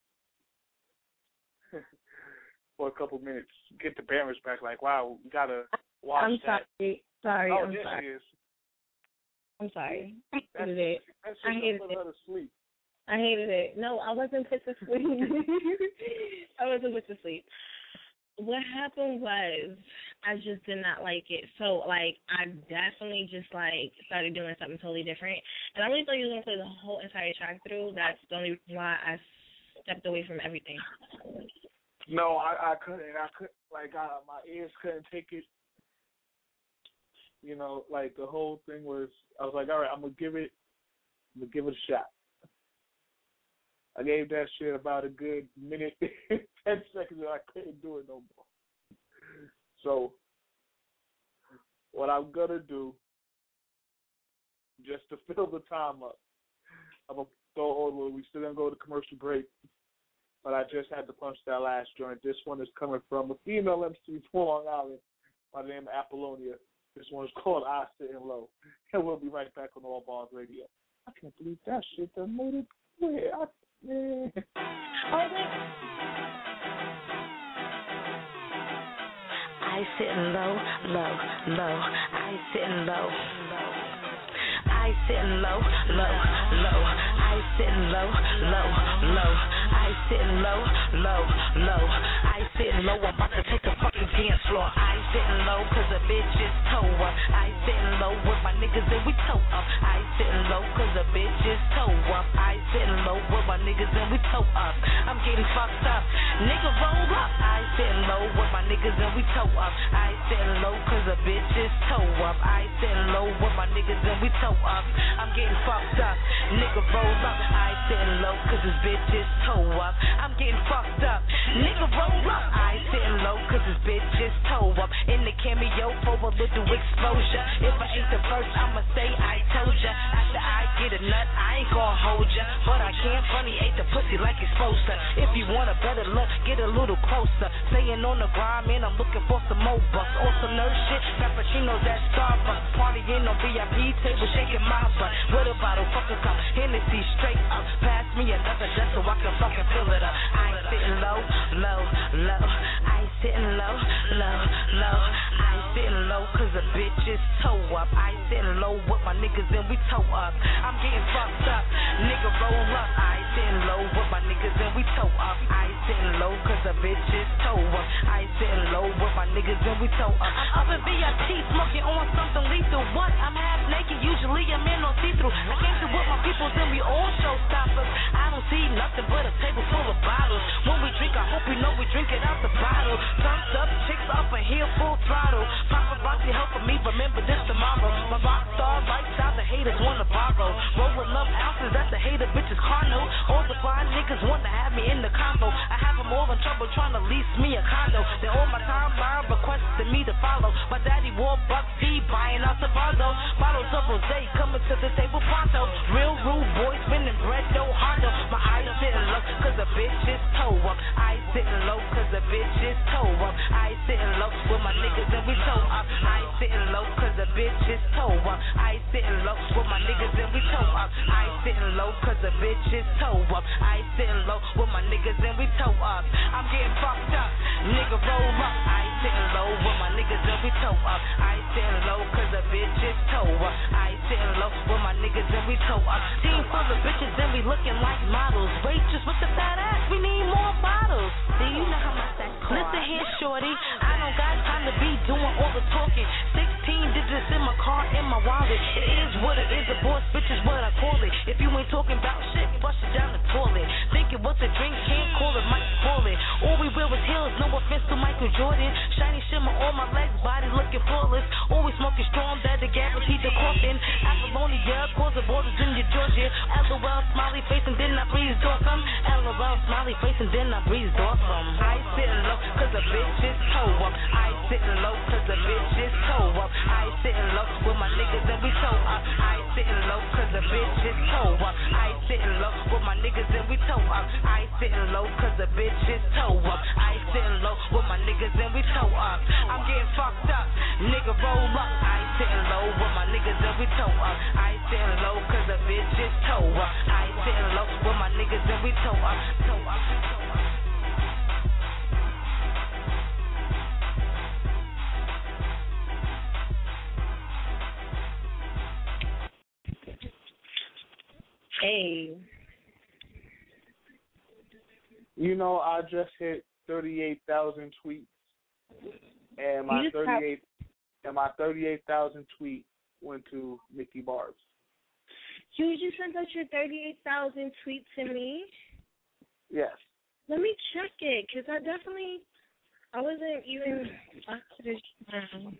for a couple minutes. Get the parents back. Like, wow, we gotta watch I'm that. sorry. Sorry. Oh, I'm yes, sorry. she is. I'm sorry. I That's, hated it. that I shit hated put it. her to sleep. I hated it. No, I wasn't put to sleep. I wasn't put to sleep. What happened was I just did not like it. So, like, I definitely just, like, started doing something totally different. And I really thought you were going to play the whole entire track through. That's the only reason why I stepped away from everything. No, I, I couldn't. I couldn't. Like, I, my ears couldn't take it. You know, like, the whole thing was, I was like, all right, I'm going to give it, I'm going to give it a shot. I gave that shit about a good minute, ten seconds, and I couldn't do it no more. So, what I'm going to do, just to fill the time up, I'm going to throw over. We still going to go to commercial break, but I just had to punch that last joint. This one is coming from a female M C from Long Island by the name of Apollonia. This one is called I Sitting Low. And we'll be right back on All Bars Radio. I can't believe that shit that made it clear. I Yeah. I sitting low, low, low. I sitting low, low. I sitting low, low, low. I sitting low, low, low. I sitting low, low, low. I sitting low. I'm about to take the fucking dance floor. I sitting low 'cause a bitch is toe up. I sitting low with my niggas and we toe up. I sitting low 'cause a bitch is toe up. I sitting low with my niggas and we toe up. I'm getting fucked up. Nigga roll up. I sitting low with my niggas and we toe up. I sitting low 'cause a bitch is toe up. I sitting low with my niggas and we toe up. I'm getting fucked up. Nigga roll up. I sitting low 'cause this bitch is toe up. I'm getting fucked up. Nigga roll up. I sitting low 'cause this bitch is toe up. In the cameo for a little exposure. If I ain't the first, I'ma say I told ya. After I get a nut, I ain't gon' hold ya. But I can't funny ate the pussy like it's supposed to. If you want a better look, get a little closer. Staying on the grind, man, I'm looking for some more bucks. On some nerd shit, Frappuccinos at Starbucks. Partying on V I P table, shaking my butt. With a bottle, fuck a cup, Hennessy straight up. Pass me another dust so I can fucking fill it up. I ain't sitting low, low, low. I ain't sitting low, low, low. I ain't sitting low 'cause a bitch is toe up. I ain't sitting low with my niggas and we toe up. I'm getting fucked up. Nigga roll up. I ain't sitting low with my niggas and we toe up. I ain't sitting low 'cause bitch is toe up. I ain't sitting low with my niggas and we toe up. I'm up in V I P smoking on something lethal. What? I'm half naked, usually I'm in on see-through. I came through with my people, then we all showstoppers. I don't see nothing but a table full of bottles. When we drink, I hope you know we drink it out the bottle. Thumbs up, chicks up and here full throttle. Paparazzi helping me remember this tomorrow. My rock star lifestyle, the haters wanna borrow. Rolling up ounces, that's the hater bitches carnal. All the fine niggas wanna have me in the combo. I have them all in trouble trying to lease me a condo. Then all my timeline requesting me to follow. My daddy wore Buck D, buying out the Bardo. Bottles of rosé coming to the table pronto. Real rude boy spinning bread, no Hondo. My eyes sitting low, cause the bitch is toe up. I sitting low, cause the bitch is toe up. I sitting low with my niggas and we toe up. I sitting low, cause the bitch is toe up. I sitting low with my niggas and we toe up. I sitting low, cause the bitch is toe up. I sitting low with my niggas and we toe up. I'm getting fucked up, nigga roll up. I sitting low with my niggas and we toe up. I sitting low, cause the bitch is toe up. I sitting low with my niggas and we toe up. Team full of bitches and we looking like models. Waitress with the fat ass, we need more bottles. Do you know how much that costs? Listen here, shorty, I don't got time to be doing all the talking. Sixteen digits in my car, in my wallet. It is what it is, the boss bitch is what I call it. If you ain't talking about shit, flush it down the toilet. Thinking what to drink, can't call it, might spoil it. All we wear is heels, no offense to Michael Jordan. Shiny shimmer on my legs, body looking flawless. Always smoking strong, that they guaranteed the coffin. Apollonia, cause the borders in your Georgia. LOL, smiley face and then I breezed off them. LOL, smiley face and then I breezed off them. I sitting low, cause the bitch is toe up. I sitting low, cause the bitch is toe up. I sitting low with my niggas and we toe up. I sitting low, cause the bitch is toe up. I sitting low with my niggas and we toe up. I sitting low, cause the bitch is toe up. I sitting low with my niggas and we toe up. I'm getting fucked up, nigga roll up. I sitting low with my niggas and we toe up. I sitting low, cause the bitch is toe up. I sitting low with my niggas and we toe up. Toe up, toe up. Hey. You know, I just hit thirty-eight thousand tweets, and my thirty-eight have... and my thirty-eight thousand tweet went to Mickey Barbs. You just sent out your thirty-eight thousand tweets to me? Yes. Let me check it, because I definitely, I wasn't even, I could have, um,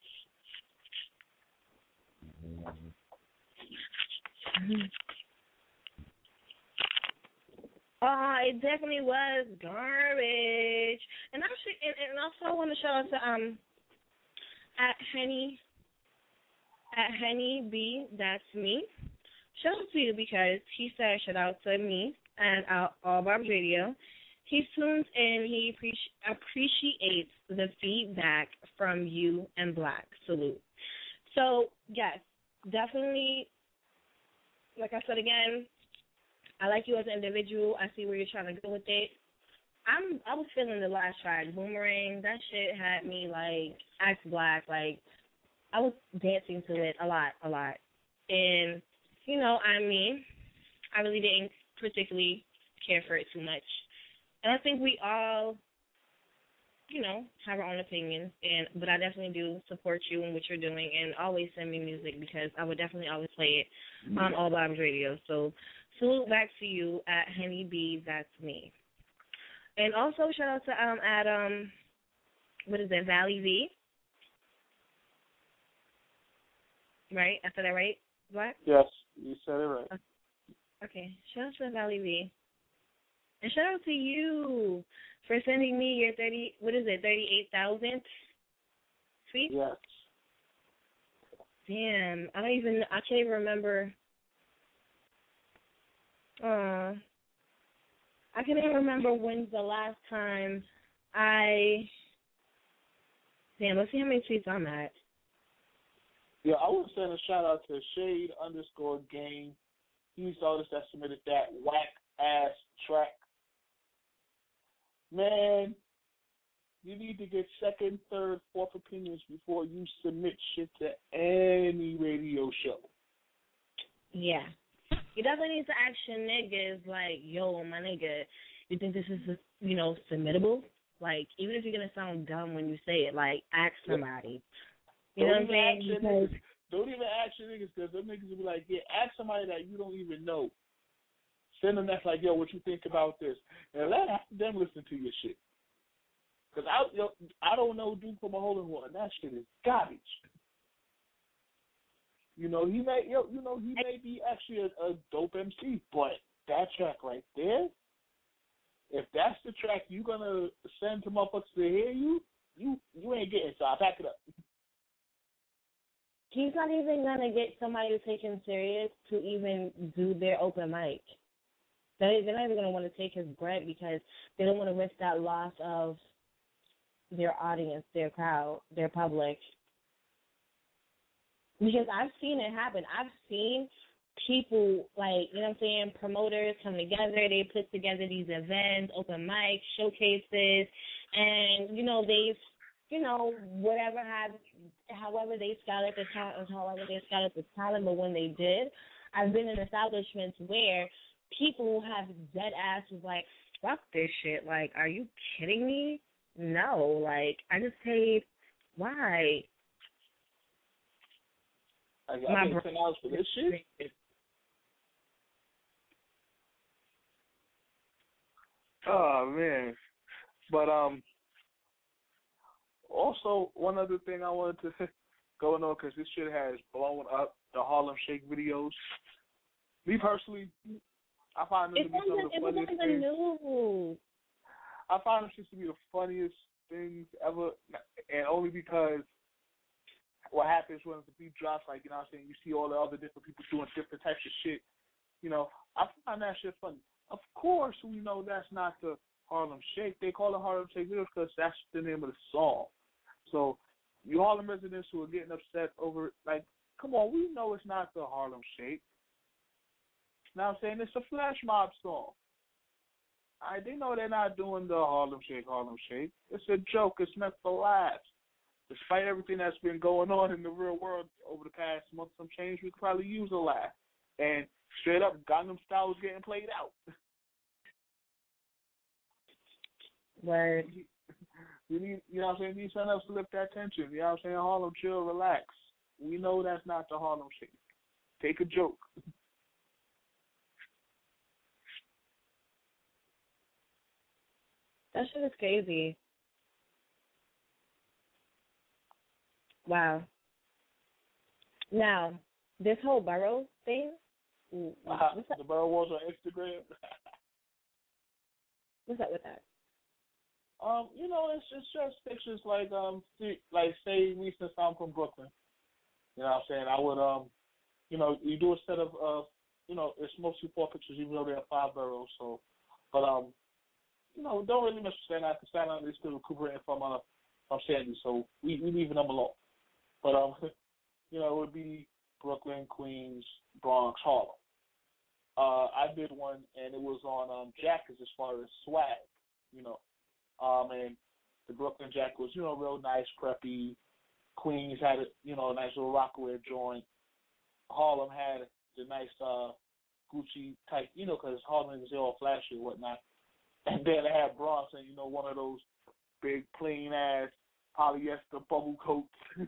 Oh, it definitely was garbage. And actually, and, and also I want to shout out to um at Henny at Henny B. That's me. Shout out to you because he said shout out to me and uh, All Bob's Radio. He tunes in. He appreci- appreciates the feedback from you and Black. Salute. So yes, definitely. Like I said again. I like you as an individual. I see where you're trying to go with it. I'm I was feeling the last track, Boomerang. That shit had me like Axe Black. Like I was dancing to it a lot, a lot. And you know, I mean, I really didn't particularly care for it too much. And I think we all, you know, have our own opinions. And but I definitely do support you and what you're doing. And always send me music because I would definitely always play it on All Bob's Radio. So. Salute back to you at Henny B. That's me. And also shout out to um at um what is it, Valley V. Right? I said that right, Black? Yes, you said it right. Okay. Shout out to Valley V. And shout out to you for sending me your thirty what is it, thirty eight thousand tweets? Yes. Damn. I don't even I can't even remember. Uh, I can't even remember when's the last time I. Damn, let's see how many tweets I'm at. Yeah, I want to send a shout out to Shade underscore Game. He's the artist that submitted that whack ass track. Man, you need to get second, third, fourth opinions before you submit shit to any radio show. Yeah. You definitely need to ask your niggas like, yo, my nigga, you think this is, you know, submittable? Like, even if you're gonna sound dumb when you say it, like, ask somebody. You don't know what I'm even saying? ask your Because niggas. Don't even ask your niggas because them niggas will be like, yeah, ask somebody that you don't even know. Send them that's like, yo, what you think about this? And let them listen to your shit. Because I, yo, I don't know Duke from a hole in one. That shit is garbage. You know, he may, yo, you know, he may be actually a, a dope M C, but that track right there, if that's the track you're gonna send to motherfuckers to hear you, you you ain't getting. So I pack it up. he's not even gonna get somebody to take him serious to even do their open mic. They they're not even gonna want to take his bread because they don't want to risk that loss of their audience, their crowd, their public. Because I've seen it happen. I've seen people, like, you know what I'm saying, promoters come together. They put together these events, open mics, showcases, and, you know, they've, you know, whatever have, however they scouted the talent, however they scouted the talent, but when they did, I've been in establishments where people have dead asses like, fuck this shit. Like, are you kidding me? No. Like, I just paid, why? I got ten dollars for this shit. Oh man, but um, also one other thing I wanted to go on because this shit has blown up the Harlem Shake videos. Me personally, I find them it to be some of the funniest it things. News. I find them just to be the funniest things ever, and only because what happens when the beat drops, like, you know what I'm saying, you see all the other different people doing different types of shit. You know, I find that shit funny. Of course, we know that's not the Harlem Shake. They call it Harlem Shake videos because that's the name of the song. So, you Harlem residents who are getting upset over, like, come on, we know it's not the Harlem Shake. Now I'm saying it's a Flash Mob song. All right, they know they're not doing the Harlem Shake, Harlem Shake. It's a joke. It's meant for laughs. Despite everything that's been going on in the real world over the past month, some change, we could probably use a laugh. And straight up, Gangnam Style is getting played out. Word. We need, you know what I'm saying, we need something else to lift that tension. You know what I'm saying? Harlem, chill, relax. We know that's not the Harlem Shake. Take a joke. That shit is crazy. Wow. Now, this whole borough thing, uh, the borough wars on Instagram. What's up with that? Um, you know, it's just, just pictures like um, see, like say me since I'm from Brooklyn. You know what I'm saying? I would um, you know, you do a set of uh, you know, it's mostly four pictures, even though there are five boroughs. So, but um, you know, don't really mess with Staten Island because Staten Island is still recuperating from uh from Sandy, so we we leaving them alone. But um, you know, it would be Brooklyn, Queens, Bronx, Harlem. Uh, I did one, and it was on um, jackets as far as swag, you know. Um, and the Brooklyn jacket was, you know, real nice, preppy. Queens had, a, you know, a nice little Rockaway joint. Harlem had the nice uh, Gucci type, you know, because Harlem is all flashy and whatnot. And then they had Bronx, and, you know, one of those big, plain-ass polyester bubble coats.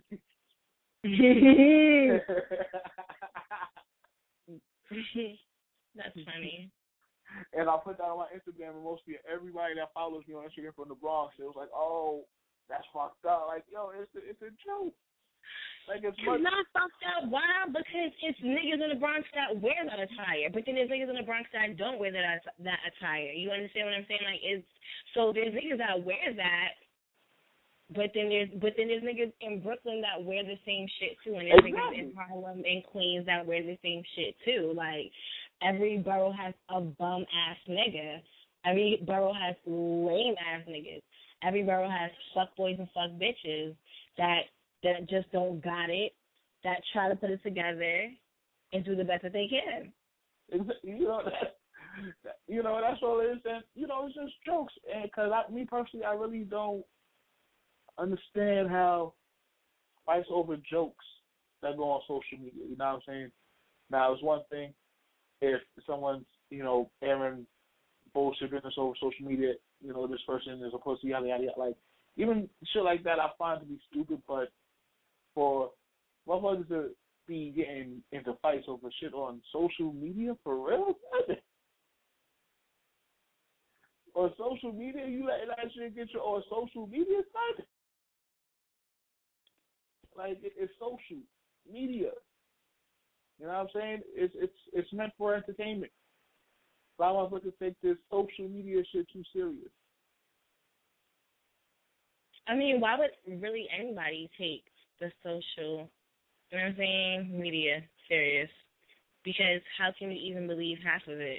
That's funny. And I put that on my Instagram, and mostly everybody that follows me on Instagram from the Bronx, it was like, oh, that's fucked up. Like, yo, it's a, it's a joke. Like, it's, it's not fucked up. Why? Because it's niggas in the Bronx that wear that attire, but then there's niggas in the Bronx that don't wear that that attire. You understand what I'm saying? Like, it's so there's niggas that wear that, but then there's but then there's niggas in Brooklyn that wear the same shit too, and there's exactly. niggas in Harlem and Queens that wear the same shit too. Like, every borough has a bum ass nigga. Every borough has lame ass niggas. Every borough has fuck boys and fuck bitches that that just don't got it, that try to put it together and do the best that they can. You know, that, you know that's all it is. And, you know, it's just jokes. And because me personally, I really don't understand how fights over jokes that go on social media. You know what I'm saying? Now, it's one thing if someone's, you know, airing bullshit business over social media, you know, this person is a pussy, yada yada yada. Like even shit like that, I find to be stupid. But for motherfuckers to be getting into fights over shit on social media, for real, or social media, you let that shit get you on social media, son. Like it, it's social media. You know what I'm saying? It's it's it's meant for entertainment. So I want to take this social media shit too serious. I mean, why would really anybody take the social, you know what I'm saying, media serious? Because how can you even believe half of it?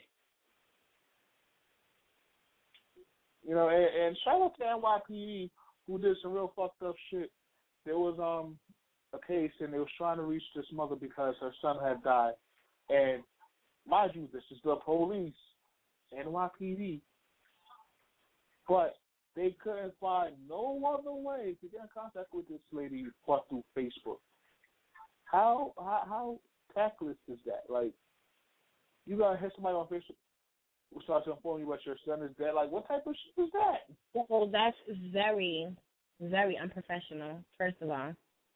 You know, and, and shout out to N Y P D who did some real fucked up shit. There was um a case and they was trying to reach this mother because her son had died. And mind you, this is the police, N Y P D. But they couldn't find no other way to get in contact with this lady but through Facebook. How how, how tactless is that? Like, you gotta hit somebody on Facebook who starts to inform you that your son is dead. Like, what type of shit is that? Well, that's very, very unprofessional, first of all.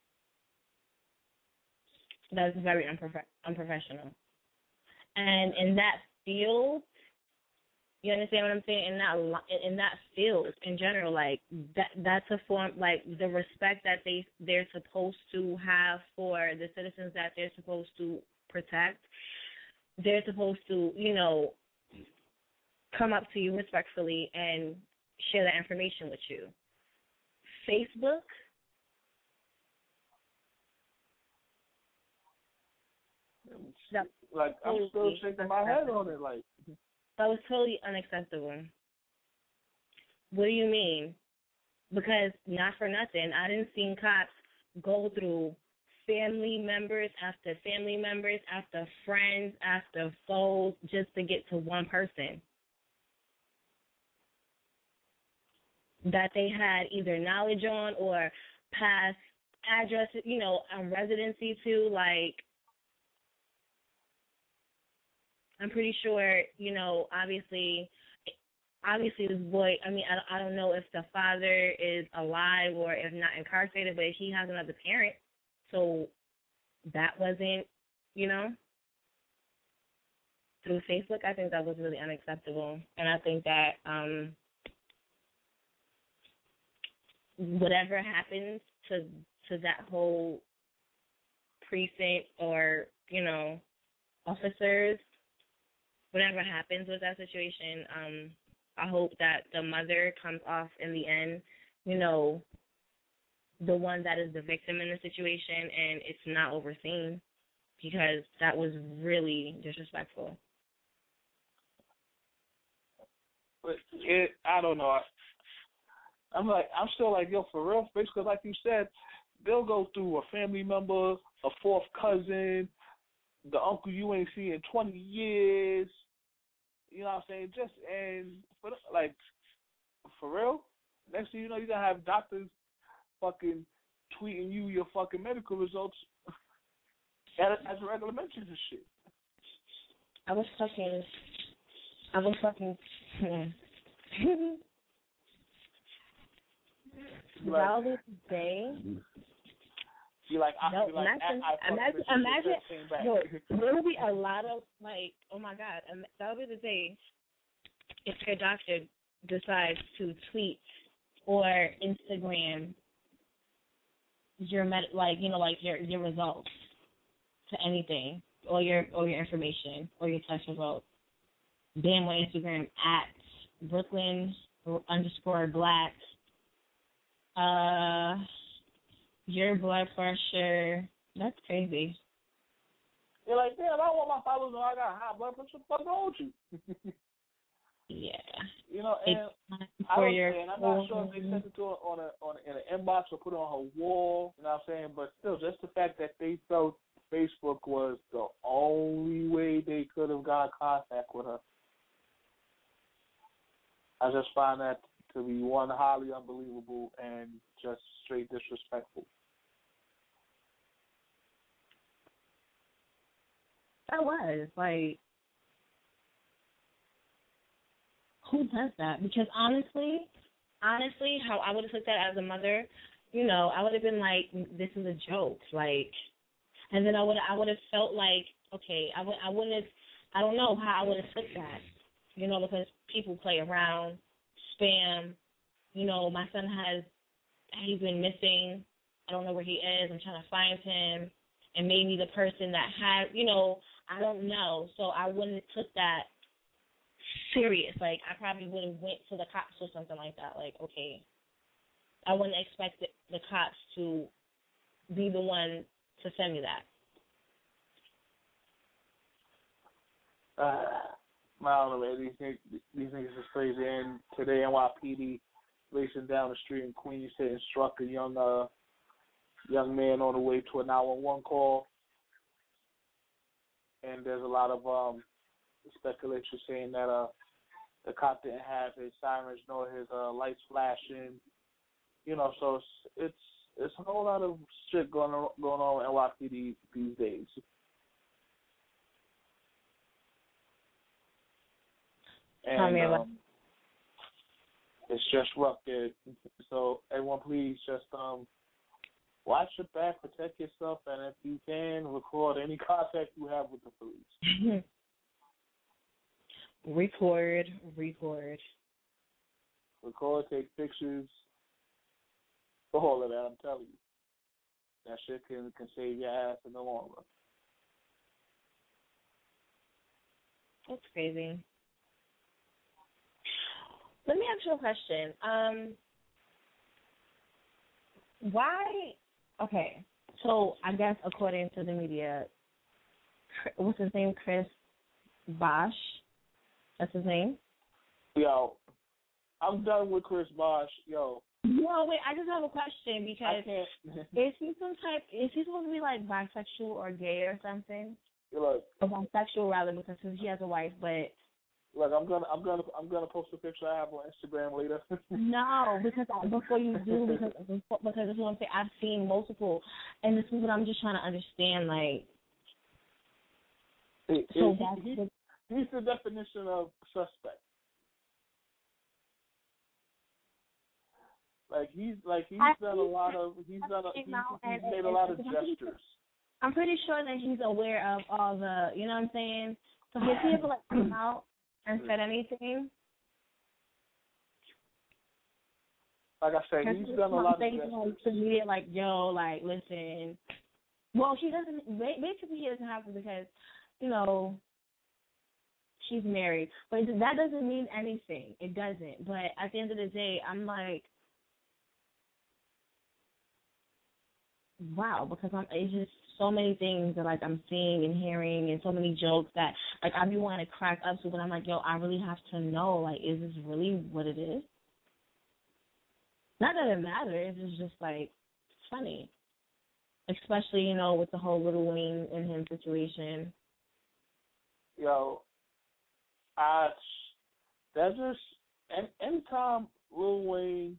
That's very unprof- unprofessional. And in that field, you understand what I'm saying? In that in that field in general, like that that's a form, like the respect that they they're supposed to have for the citizens that they're supposed to protect. They're supposed to, you know, come up to you respectfully and share that information with you. Facebook. That like I'm still shaking my head on it. Like that was totally unacceptable. What do you mean? Because not for nothing, I didn't see cops go through family members after family members after friends after foes just to get to one person that they had either knowledge on or past address, you know, um, residency to. Like, I'm pretty sure, you know, obviously, obviously this boy, I mean, I, I don't know if the father is alive or if not incarcerated, but he has another parent. So that wasn't, you know, through Facebook. I think that was really unacceptable. And I think that um, whatever happens to to that whole precinct or, you know, officers, whatever happens with that situation, um, I hope that the mother comes off in the end, you know, the one that is the victim in the situation, and it's not overseen, because that was really disrespectful. But it, I don't know. I'm like, I'm still like, yo, for real, because like you said, they'll go through a family member, a fourth cousin, the uncle you ain't seen in twenty years. You know what I'm saying? Just, and, for, like, for real, next thing you know, you're going to have doctors fucking tweeting you your fucking medical results as, as regular mentions and shit. I was fucking, I was fucking, the other day, Be like, I no, feel like imagine, I, I imagine, imagine, yo, back. there will be a lot of, like, oh my God, the other day, if your doctor decides to tweet or Instagram your med, like, you know, like your your results to anything, or your or your information or your test results, damn, on Instagram at Brooklyn underscore Black, uh. your blood pressure, that's crazy. You're like, damn, I don't want my followers to know I got high blood pressure. What the fuck wrong with you? Yeah. You know, and I for don't, your and I'm not sure if they sent it to her on a on a, in an inbox or put it on her wall. You know what I'm saying? But still, just the fact that they felt Facebook was the only way they could have got contact with her, I just find that to be one, highly unbelievable and just straight disrespectful. That was like, who does that? Because honestly, honestly, how I would have took that as a mother, you know, I would have been like, this is a joke, like, and then I would I would have felt like, okay, I would I wouldn't have, I don't know how I would have took that, you know, because people play around, spam, you know, my son has, he's been missing, I don't know where he is, I'm trying to find him, and maybe the person that had, you know, I don't know, so I wouldn't have took that serious. Like, I probably would have went to the cops or something like that. Like, okay, I wouldn't expect the, the cops to be the one to send me that. Uh, I don't know, man. These niggas, these niggas is crazy. And today, N Y P D racing down the street in Queens to instruct a young, uh, young man on the way to a nine one one call. And there's a lot of um, speculation saying that uh, the cop didn't have his sirens nor his uh, lights flashing. You know, so it's it's it's a whole lot of shit going on, going on with N Y P D these days. And um, it's just rough there. So everyone, please just um, watch your back, protect yourself, and if you can, record any contact you have with the police. Record, record. Record, take pictures, all of that, I'm telling you. That shit can, can save your ass in the long run. That's crazy. Let me ask you a question. Um, why, okay, so I guess according to the media, what's his name, Chris Bosh? That's his name? Yo, I'm done with Chris Bosh. Yo. No, wait, I just have a question because is he some type, is he supposed to be like bisexual or gay or something? Look. Or bisexual rather, because he has a wife, but. Look, I'm gonna, I'm gonna, I'm gonna post a picture I have on Instagram later. No, because I, before you do, because because this is what I'm saying. I've seen multiple, and this is what I'm just trying to understand. Like, it, so it, that's he, the, he's the definition of suspect. Like he's like he's I done a lot of he's done a, he's, he's and, made and, a lot of and, gestures. I'm pretty sure that he's aware of all the, you know what I'm saying. So has he ever like come out and said anything? Like I said, Has he's he done a lot of gestures. gestures. To media, like, yo, like, listen. Well, he doesn't. Basically, he doesn't have to because, you know, she's married. But that doesn't mean anything. It doesn't. But at the end of the day, I'm like, wow, because I'm. It's just so many things that like I'm seeing and hearing, and so many jokes that like I be wanting to crack up to. But I'm like, yo, I really have to know. Like, is this really what it is? Not that it matters. It's just like funny, especially you know with the whole Lil Wayne and him situation. Yo, I that's just and anytime Lil Wayne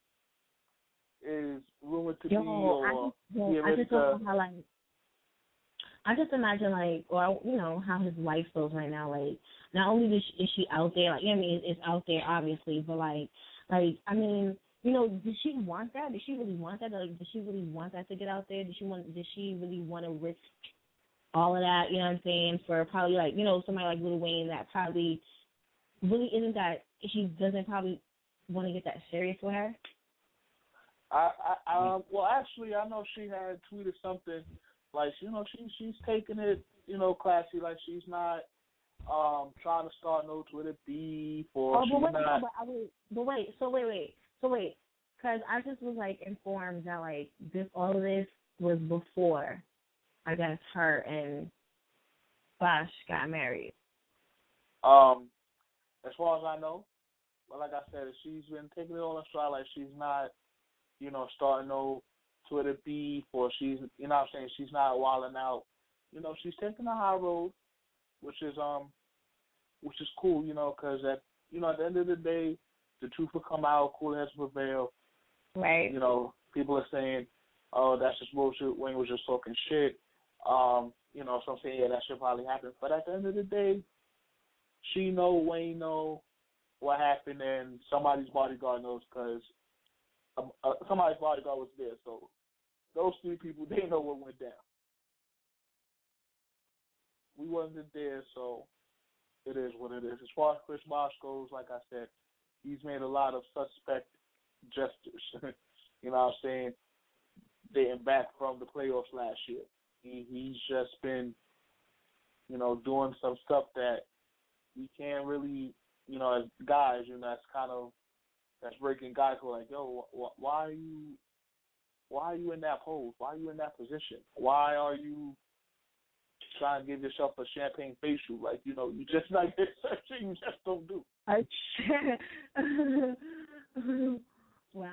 is rumored to yo, be or I just, yo, I just don't know how like. I just imagine, like, or, you know, how his life feels right now. Like, not only is she, is she out there, like, you know what I mean, it's out there, obviously, but, like, like, I mean, you know, did she want that? Did she really want that? Like, did she really want that to get out there? Did she want, did she really want to risk all of that, you know what I'm saying, for probably, like, you know, somebody like Lil Wayne that probably really isn't that, she doesn't probably want to get that serious with her? I, I, um, well, actually, I know she had tweeted something. Like, you know, she she's taking it, you know, classy. Like, she's not um trying to start no Twitter beef or oh, she's but wait, not. But, wait, but wait, so wait, wait, so wait, because I just was like informed that like this all of this was before, I guess her and Bosh got married. Um, as far as I know, but like I said, she's been taking it all in stride. Like, she's not, you know, starting no Twitter beef, or she's, you know what I'm saying, she's not wilding out. You know, she's taking the high road, which is um, which is cool, you know, because at, you know, at the end of the day, the truth will come out, cool heads prevail. Right. You know, people are saying, oh, that's just bullshit, Wayne was just talking shit. Um, you know, so I'm saying, yeah, that should probably happen. But at the end of the day, she know, Wayne know, what happened, and somebody's bodyguard knows because um, uh, somebody's bodyguard was there. So those three people, they know what went down. We wasn't there, so it is what it is. As far as Chris Bosh goes, like I said, he's made a lot of suspect gestures. You know what I'm saying? Dating back from the playoffs last year. He, he's just been, you know, doing some stuff that we can't really, you know, as guys, you know, that's kind of, that's breaking guys who are like, yo, wh- why are you, why are you in that pose? Why are you in that position? Why are you trying to give yourself a champagne facial? Like, you know, you just like this shit you just don't do. Wow.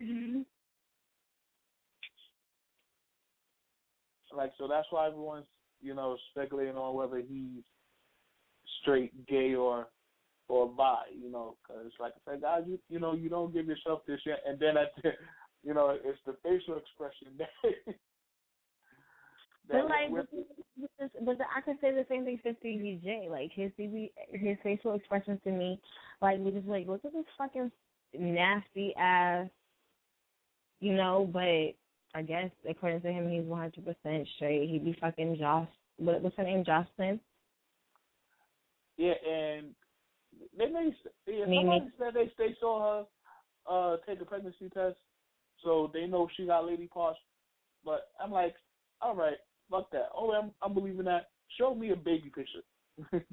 Like, so that's why everyone's, you know, speculating on whether he's straight, gay, or or bi, you know, because like I said, guys, you, you know, you don't give yourself this yet, and then at the, you know, it's the facial expression that. But like, with, with, but the, I could say the same thing for Stevie J. Like his Stevie, his facial expressions to me, like we just like look at this fucking nasty ass, you know. But I guess according to him, he's one hundred percent straight. He be fucking Joss. What, what's her name? Jocelyn. Yeah, and they may. Yeah, Me, somebody me. said they they saw her uh, take a pregnancy test, so they know she got lady parts. But I'm like, all right. Fuck that. Oh, I'm, I'm believing that. Show me a baby picture.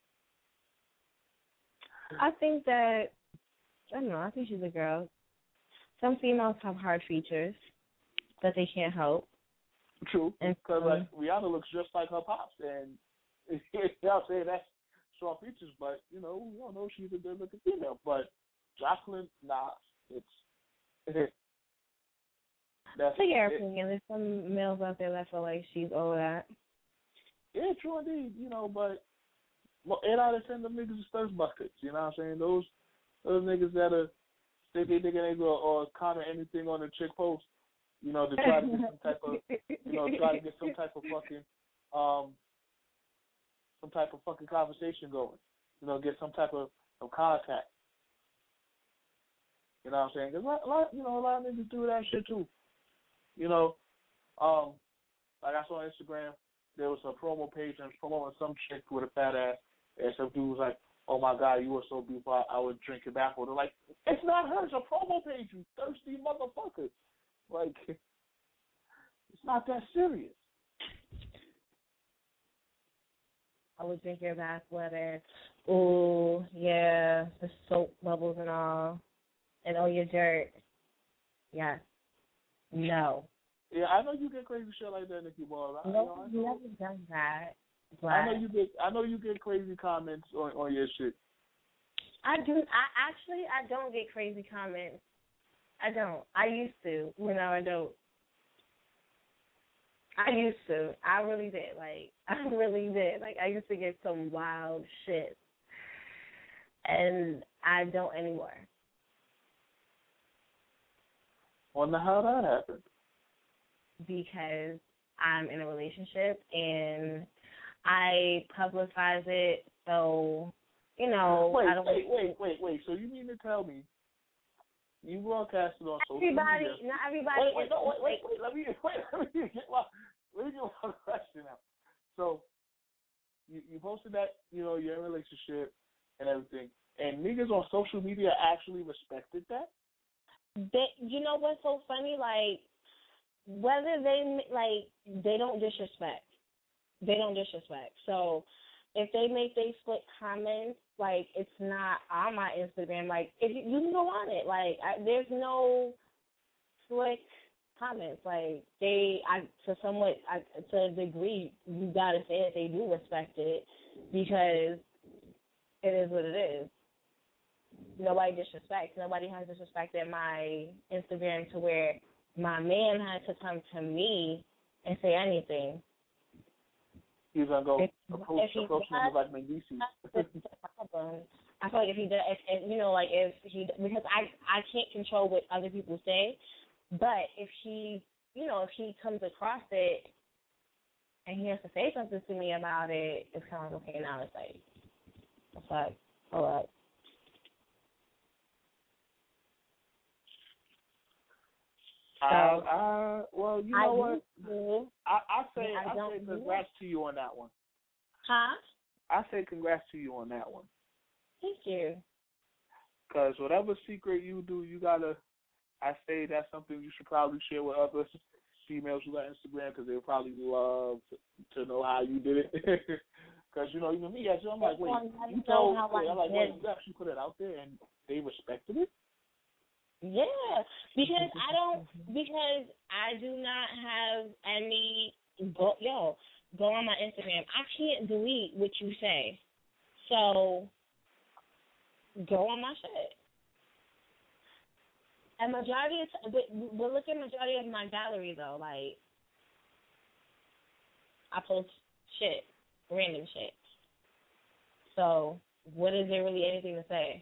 I think that, I don't know, I think she's a girl. Some females have hard features that they can't help. True. And, because um, like, Rihanna looks just like her pops. And, you know what I'm saying, that's strong features, but, you know, we don't know she's a good looking female. But Jocelyn, nah, it's. That's I get her opinion. There's some males out there that feel like she's all that. Yeah, true indeed. You know, but well, eight out of ten of them niggas is thirst buckets. You know what I'm saying? Those those niggas that are they they they go or comment anything on the chick post, you know, to try to get some type of you know try to get some type of fucking um some type of fucking conversation going. You know, get some type of, of contact. You know what I'm saying? Because a lot, a lot, you know, a lot of niggas do that shit too. You know, um, like I saw on Instagram, there was a promo page and promoting some chick with a fat ass, and some dude was like, "Oh my God, you were so beautiful, I, I would drink your bath water." Like, it's not her, it's a promo page, you thirsty motherfucker. Like, it's not that serious. I would drink your bath water. Ooh, yeah, the soap bubbles and all, and all your dirt. Yes. No. Yeah, I know you get crazy shit like that, Nikki Ball. I, no, you know, I never done that. But I know you get. I know you get crazy comments on, on your shit. I do. I actually, I don't get crazy comments. I don't. I used to. You know, I don't. I used to. I really did. Like, I really did. Like, I used to get some wild shit, and I don't anymore. Wonder how that happened. Because I'm in a relationship and I publicize it, so you know. Wait, I don't wait, wait, wait, wait. So you mean to tell me you broadcasted on social everybody, media? Not everybody. Wait, wait, no, wait, wait, wait. Let me wait. Let me get my let me get my question out. So you you posted that you know you're in a relationship and everything, and niggas on social media actually respected that. They, you know what's so funny? Like, whether they, like, they don't disrespect. They don't disrespect. So, if they make they slick comments, like, it's not on my Instagram. Like, if you, you can go on it. Like, I, there's no slick comments. Like, they, I, to somewhat, I, to a degree, you gotta say that they do respect it because it is what it is. Nobody disrespects. Nobody has disrespected my Instagram to where my man had to come to me and say anything. He's gonna go if, approach, if he approach does, niggas like Mendici. That's the problem. I feel like if he does, if, if, you know, like if he, because I I can't control what other people say, but if he, you know, if he comes across it and he has to say something to me about it, it's kind of like, okay, now it's like, it's like, all right. I, I, well, you know I what? Do. I, I say, I, I, don't say congrats to you on that one. Huh? I say congrats to you on that one. Thank you. Because whatever secret you do, you gotta. I say that's something you should probably share with other females who got Instagram because they probably love to, to know how you did it. Because you know, even me, actually, I'm like, wait, you told, I'm like, wait, you actually put it out there and they respected it. Yeah, because I don't, because I do not have any, go, yo, go on my Instagram. I can't delete what you say. So, go on my shit. And majority of, but, but look at majority of my gallery, though. Like, I post shit, random shit. So, what is there really anything to say?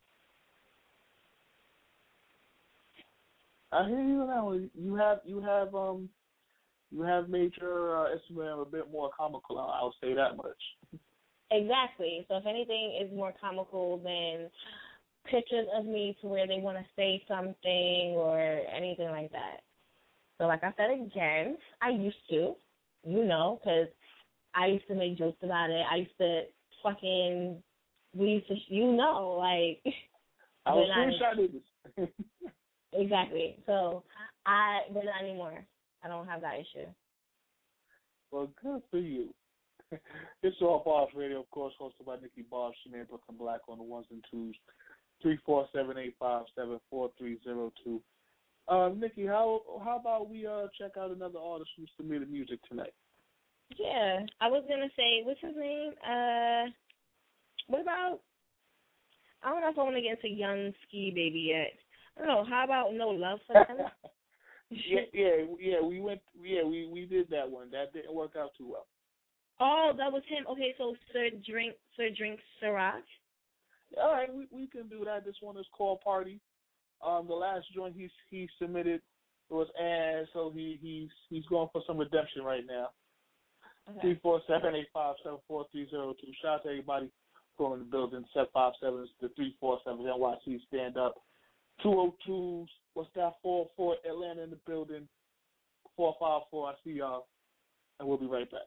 I hear you now. You have you have um you have made your uh, Instagram a bit more comical. I'll say that much. Exactly. So if anything is more comical than pictures of me to where they want to say something or anything like that. So like I said again, I used to, you know, because I used to make jokes about it. I used to fucking, we used to, you know, like. I was screenshotting this. Exactly. So I, but not anymore. I don't have that issue. Well, good for you. It's All Bars Radio, of course, hosted by Nikki Bars, Shanae Brooklyn Black on the ones and twos. Three four seven eight five seven four three zero two. Um, Nikki, how how about we uh check out another artist who submitted music tonight? Yeah, I was gonna say, what's his name? Uh, what about? I don't know if I want to get into Young Ski Baby yet. I don't know. How about No Love for Them? yeah, yeah, yeah. We went. Yeah, we, we did that one. That didn't work out too well. Oh, that was him. Okay, so Sir Drink, Sir Drink Sirach. All right, we we can do that. This one is called Party. Um, the last joint he he submitted was and so he he's he's going for some redemption right now. Okay. Three four seven eight five seven four three zero two. Shout out to everybody going in the building. Set five seven is the three four seven N Y C stand up. Two oh twos. What's that? Four four Atlanta in the building. Four five four. I see y'all, and we'll be right back.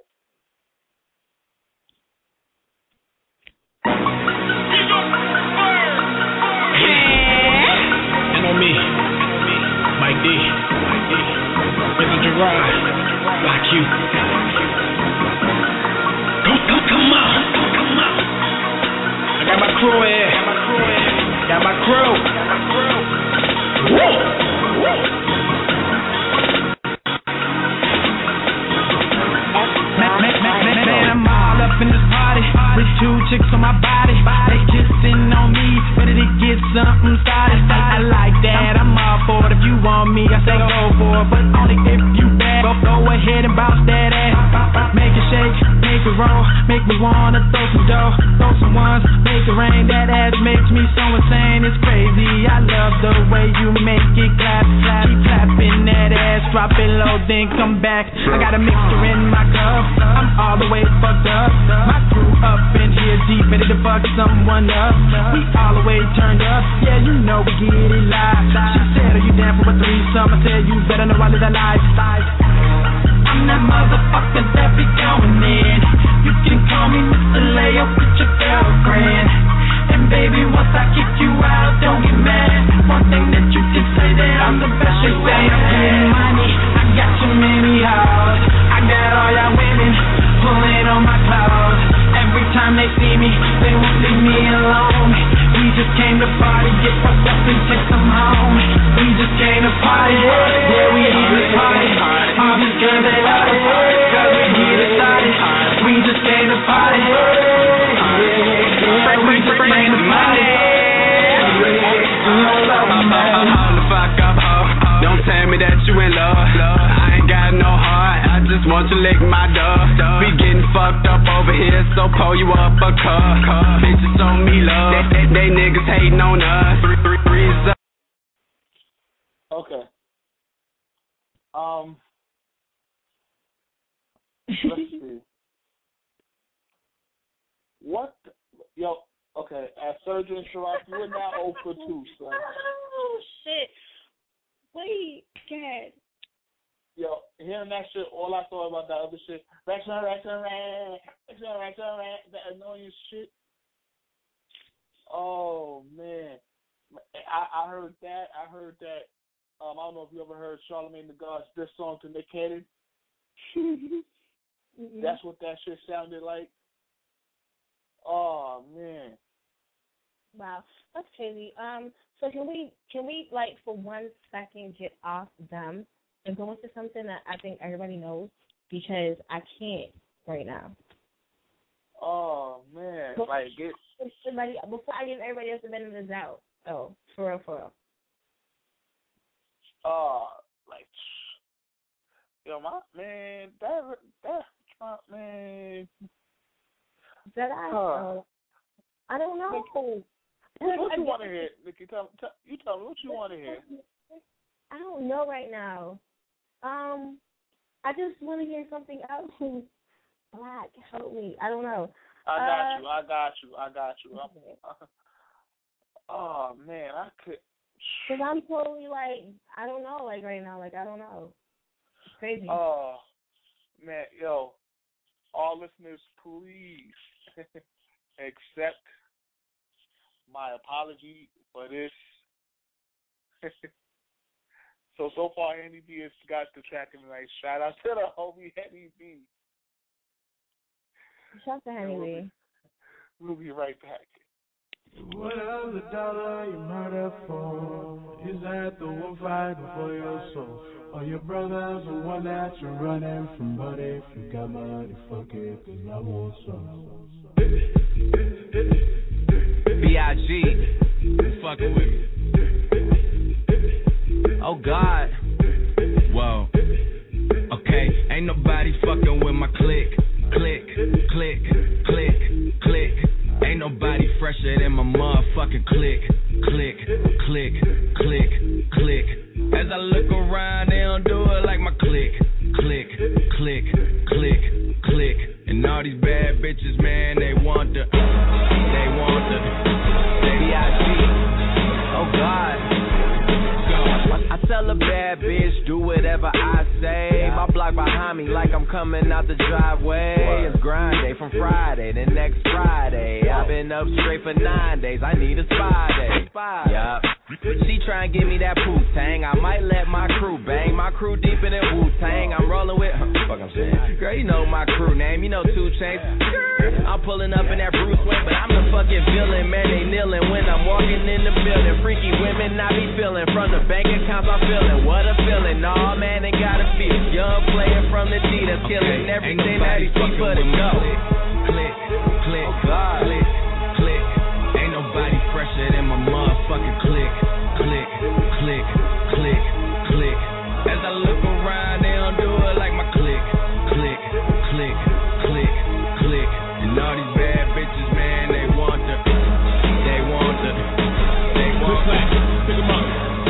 And on me, Mike D, Mister Gerard, Block you. Come, come, come on, come on. I got my crew in, got my crew. Woo, woo. Man, I'm all up in this party with two chicks on my body. They kissing on me, ready to get something started. I like that, I'm all for it. If you want me, I say go for it, but only if you bad. Go, go ahead and bounce that ass. Make it shake, make it roll, make me wanna throw some dough, throw some ones, make it rain. That ass makes me so insane, it's crazy. I love the way you make it clap, clap. Keep clapping that ass, drop it low, then come back. I got a mixture in my cup, I'm all the way fucked up. My crew up in here deep, ready to fuck someone up. We all the way turned up, yeah, you know we get it live. She said, are you down for a threesome? I said, you better know I live that life. I'm that motherfucker that be going in. You can call me Mister Leo, with your girlfriend. And baby, once I kick you out, don't get mad. One thing that you can say that I'm the best. You say I'm getting money, I got too many hoes. I got all y'all women pulling on my clothes. Every time they see me, they won't leave me alone. We just came to party, get fucked up and take some home. We just came to party, yeah, we need to party. All these girls, they love it, cause we here to started. We just came to party, yeah, yeah, we just came to party. Hold the fuck up, ho. Don't tell me that you in love. I ain't got no heart, I just want you to lick my dog. We getting fucked up over here, so pull you up a cup. Bitches show me love, they, they niggas hating on us. Okay. Um. Let's see. What? The, yo. Okay. At Surgeon Sharaf, we're now zero for two, son. Oh shit! Wait, God. ahead. Yo, hearing that shit, all I thought about that other shit, Rexon, Rexon, Rexon, Rexon, Rexon, that annoying shit. Oh, man. I, I heard that. I heard that. Um, I don't know if you ever heard Charlamagne the God's diss song to Nick Cannon. mm-hmm. That's what that shit sounded like. Oh, man. Wow, that's crazy. Um, so can we, can we like, for one second get off them and go into something that I think everybody knows, because I can't right now. Oh, man. But, like, it... Somebody, before I give everybody else a minute this out. Oh, for real, for real. Oh, like, yo, my, man, that, that, Trump, man. That I huh. know. I don't know. What, what you want to hear, Nikki? Tell, tell, you tell me what you want to hear. I don't know right now. Um, I just want to hear something else. Black, help me. I don't know. I got uh, you. I got you. I got you. Uh, oh man, I could. Cause I'm totally like, I don't know, like right now, like I don't know. It's crazy. Oh man, yo, all listeners, please accept my apology for this. So, so far, Henny B has got the track in tonight. Shout out to the homie Henny B. Shout out to Henny B. We'll be right back. What else the dollar you murder for? Is that the one fighting for your soul? Or your brother's the one that you're running from? But if you got money, fuck it, cause I want some. B I G fucking with me. Oh God. Whoa. Okay, ain't nobody fucking with my click. Click, click, click, click. Ain't nobody fresher than my motherfucking click. Click, click, click, click. As I look around, they don't do it like my click. Click, click, click, click. And all these bad bitches, man, they want the, they want the, B I G. Oh God. I tell a bad bitch, do whatever I say. My block behind me like I'm coming out the driveway. It's grind day from Friday to next Friday. I've been up straight for nine days. I need a spy day. Yup. She try and give me that Wu-Tang. I might let my crew bang. My crew deep in that Wu-Tang. I'm rolling with, huh, fuck I'm saying. Girl, you know my crew name. You know two Chainz. I'm pulling up in that Bruce Wayne, but I'm the fucking villain. Man, they kneeling when I'm walking in the building. Freaky women I be feeling. From the bank accounts I'm feeling. What a feeling. Nah, man, they gotta feel. Young player from the D that's killing everything that he see for the go. Click, click, God. Click, click. Ain't nobody fresher than my motherfucking click. Click, click, click, click. As I look around, they don't do it like my click. Click, click, click, click. And all these bad bitches, man, they want the, they want the, they want the. Pick 'em up.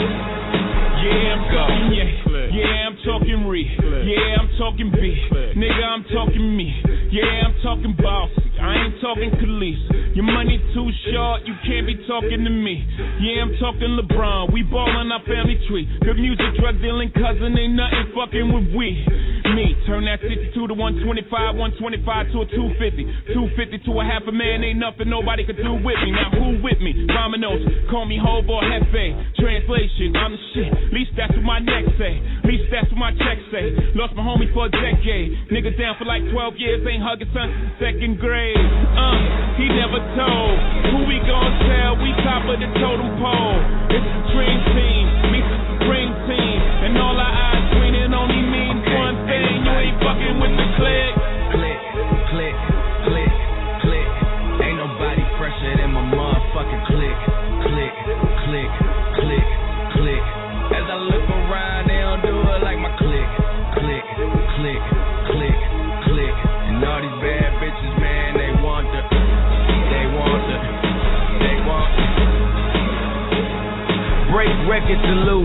Yeah, I'm talking yeah. Yeah, I'm talking re. Yeah, I'm talking B. Nigga, I'm talking me. Yeah, I'm talking bossy. I ain't talking Khalees. Your money too short, you can't be talking to me. Yeah, I'm talking LeBron. We ballin' our family tree. Good music, drug dealing cousin, ain't nothing fucking with we. Me, turn that sixty-two to one twenty-five, one twenty-five to a two fifty. two fifty to a half a man, ain't nothing nobody could do with me. Now who with me? Ramanos, call me Hov or Hefe. Translation, I'm the shit. Least that's what my neck say. Least that's what my check say. Lost my homie for a decade. Nigga down for like twelve years, ain't hugging son since second grade. Uh, he never told. Who we gon' tell? We top of the totem pole. It's the dream team, meets the supreme team. And all our eyes twinning only means one thing. You ain't fucking with the click. Click, click, click, click. Ain't nobody fresher than my motherfucking click. Click, click, click, click. As I look around, they don't do it like my click. Click, click, click, click. And all these bad bitches, man, they want the, they want the, they want the. Break records to Louis,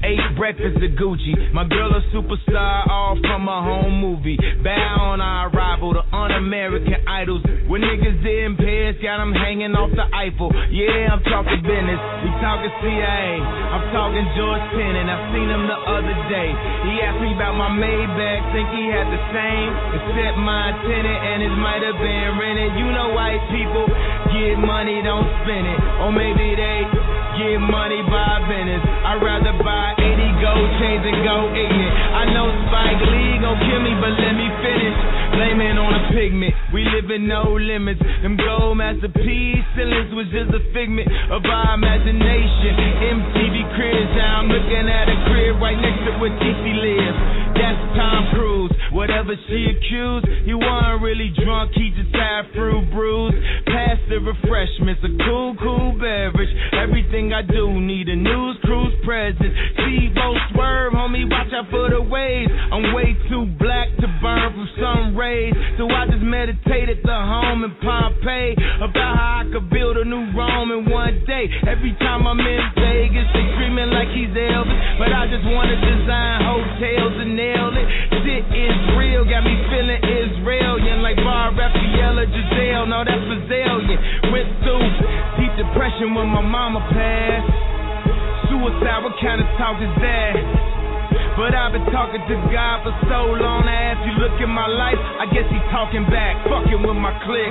ate breakfast at Gucci. My girl a superstar, all from a home movie. Bow on our arrival, the un-American idols. When niggas in Paris, got them hanging off the Eiffel. Yeah, I'm talking business, we talking C I A. I'm talking George Tenet, I seen him the other day. He asked me about my Maybach, think he had the same, except my tenant, and it might have been rented. You know white people get money, don't spend it. Or maybe they get money by business. I'd rather buy eighty gold chains and go ignorant. I know Spike Lee gon' kill me, but let me finish. Blaming on a pigment, we live in no limits. Them gold masterpiece ceilings was just a figment of our imagination. M T V cribs, now I'm looking at a crib right next to where T C lives. That's Tom Cruise. Whatever she accused, he wasn't really drunk, he just had fruit brews. Pass the refreshments, a cool, cool beverage. Everything I do need a news cruise presence. T-Boat swerve, homie, watch out for the waves. I'm way too black to burn from sun rays, so I just meditate at the home in Pompeii about how I could build a new Rome in one day. Every time I'm in Vegas, they screaming like he's Elvis, but I just wanna design hotels and nail it. Shit is real, got me feeling Israelian like Bar Raphael or Giselle. No, that's Brazilian. Went through deep depression when my mama passed. Suicide, what kind of talk is that? But I've been talking to God for so long. I asked you look in my life, I guess he talking back, fucking with my clique.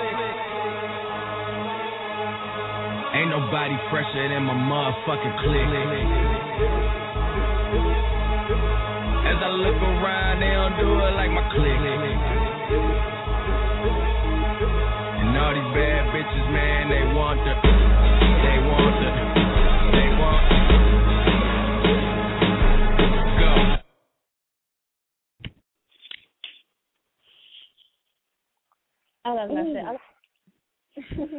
Ain't nobody fresher than my motherfucking clique. As I look around, they don't do it like my clique. And all these bad bitches, man, they want the, they want the, they want go. I love that shit. I love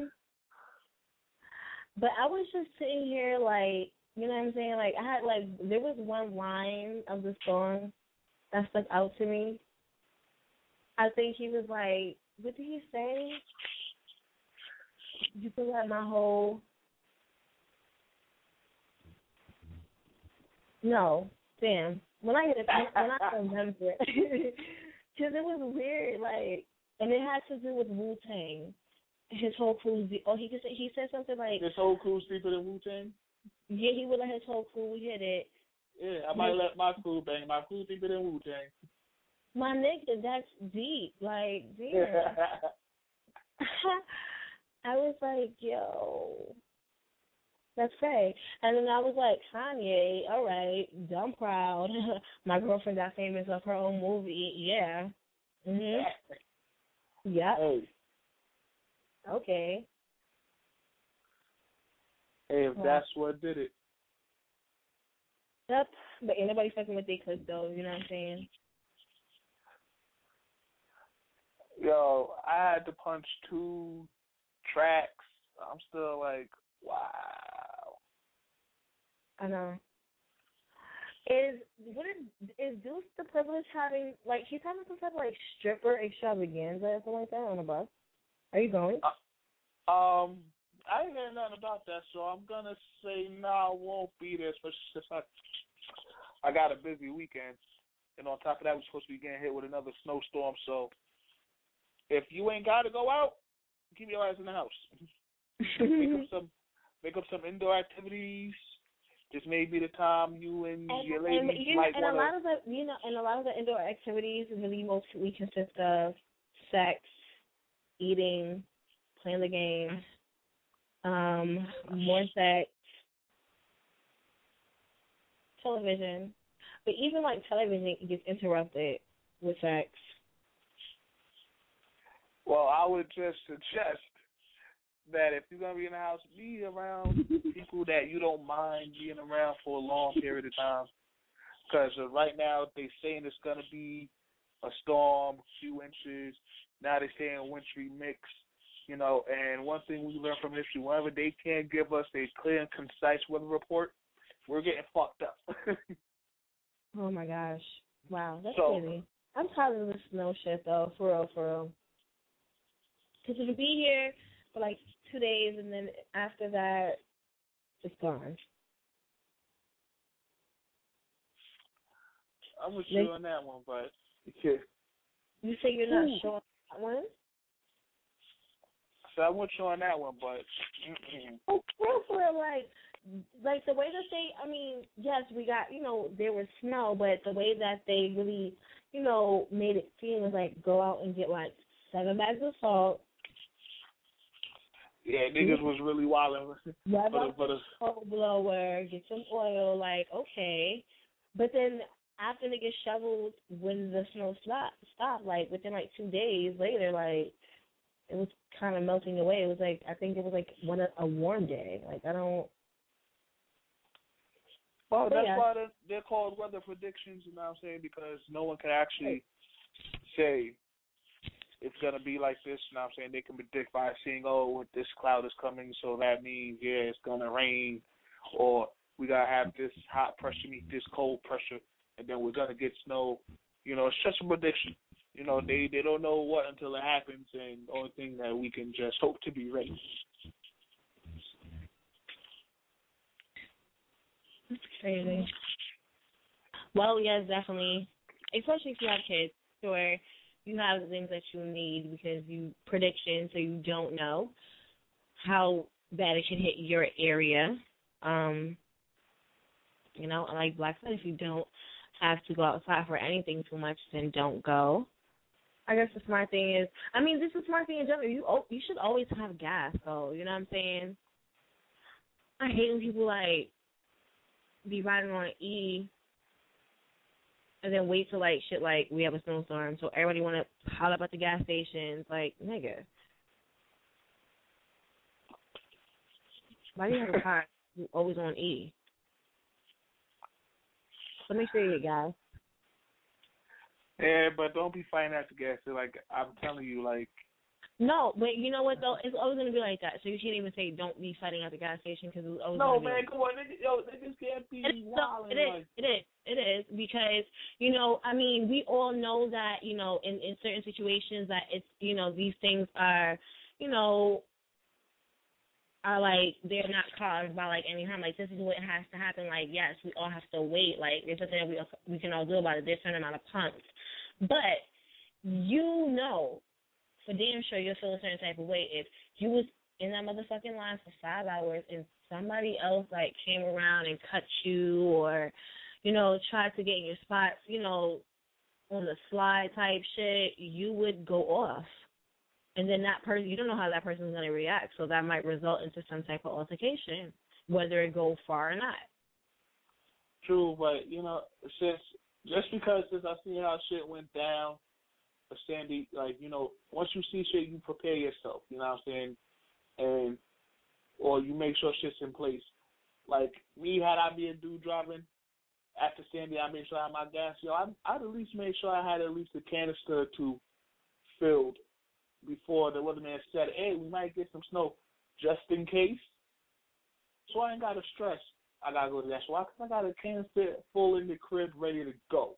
But I was just sitting here like, you know what I'm saying? Like, I had, like, there was one line of the song that stuck out to me. I think he was like, what did he say? You feel like my whole... No, damn. When I get it, when I remember it. Because it was weird, like, and it had to do with Wu-Tang. His whole crew, oh, he, he said something like... His whole crew sleeping in Wu-Tang? Yeah, he would let his whole crew hit it. Yeah, I might yeah. let my crew bang. My crew sleeping in Wu-Tang. My nigga, that's deep. Like, damn. I was like, yo, that's great. And then I was like, Kanye, all right, I'm proud. My girlfriend got famous off her own movie. Yeah. Mhm. Yep. Hey. Okay. Hey, if that's what did it. Yep. But ain't nobody fucking with they clip though, you know what I'm saying? Yo, I had to punch two tracks. I'm still like, wow. I know. Is what is is Deuce the Privilege having like he's having some type of like stripper extravaganza or something like that on the bus? Are you going? Uh, um, I ain't heard nothing about that, so I'm gonna say no, I won't be there, especially since I I got a busy weekend, and on top of that, we're supposed to be getting hit with another snowstorm. So if you ain't got to go out, keep your ass in the house. make up some, make up some indoor activities. This may be the time you and, and your lady and, you might know, and want to. a lot of the, you know, and a lot of the indoor activities really mostly consist of sex, eating, playing the game, um, more sex, television. But even like television gets interrupted with sex. Well, I would just suggest that if you're gonna be in the house, be around people that you don't mind being around for a long period of time. Because uh, right now they're saying it's gonna be a storm, a few inches. Now they're saying wintry mix, you know. And one thing we learned from history: whenever they can't give us a clear and concise weather report, we're getting fucked up. Oh my gosh! Wow, that's so, crazy. I'm tired of this snow shit though, for real, for real. Because it'll be here for like two days, and then after that, it's gone. I'm with you on that one, but yeah. You say you're not Ooh. sure on that one? So I'm with you on that one, but mm-mm. Oh, real for real, like, like the way that they, I mean, yes, we got, you know, there was snow, but the way that they really, you know, made it seem was like go out and get like seven bags of salt. Yeah, niggas was really wilding. Rev for the, up for the, the cold blower, get some oil, like, okay. But then after they get shoveled, when the snow stopped, stopped, like within like two days later, like, it was kind of melting away. It was like, I think it was like one a warm day. Like, I don't. Well, that's yeah. why they're, they're called weather predictions, you know what I'm saying? Because no one can actually say it's going to be like this, you know what I'm saying? They can predict by seeing, oh, this cloud is coming, so that means, yeah, it's going to rain, or we got to have this hot pressure meet this cold pressure, and then we're going to get snow. You know, it's just a prediction. You know, they, they don't know what until it happens, and the only thing that we can just hope to be ready. That's crazy. Well, yes, definitely. Especially if you have kids, sure, you have the things that you need because you prediction, so you don't know how bad it can hit your area. Um, you know, like Black said, if you don't have to go outside for anything too much, then don't go. I guess the smart thing is, I mean, this is a smart thing in general. You you should always have gas, though. You know what I'm saying? I hate when people like be riding on E and then wait till like shit like we have a snowstorm, so everybody want to pile up at the gas stations. Like, nigga, why do you have a car you always on E? So make sure you get gas. Yeah, but don't be fighting at the gas. Like, I'm telling you, like. No, but you know what, though? It's always going to be like that. So you can't even say don't be fighting at the gas station because it's always No, gonna be man, like come on. Niggas, yo, niggas can't be it is, wilding. it is, like. it is, it is, because, you know, I mean, we all know that, you know, in, in certain situations that it's, you know, these things are, you know, are like, they're not caused by, like, any harm. Like, this is what has to happen. Like, yes, we all have to wait. Like, there's nothing that we, we can all do about it. There's a certain amount of pumps. But you know, for damn sure you'll feel a certain type of way if you was in that motherfucking line for five hours and somebody else, like, came around and cut you or, you know, tried to get in your spots, you know, on the slide type shit, you would go off. And then that person, you don't know how that person's going to react, so that might result into some type of altercation, whether it goes far or not. True, but, you know, since, just because since I see how shit went down, Sandy, like, you know, once you see shit, you prepare yourself, you know what I'm saying? And, or you make sure shit's in place. Like, me, had I been a dude driving after Sandy, I made sure I had my gas. Yo, I, I'd at least make sure I had at least a canister or two filled before the weatherman said, hey, we might get some snow, just in case. So I ain't got to stress I got to go to that. So I, I got a canister full in the crib ready to go.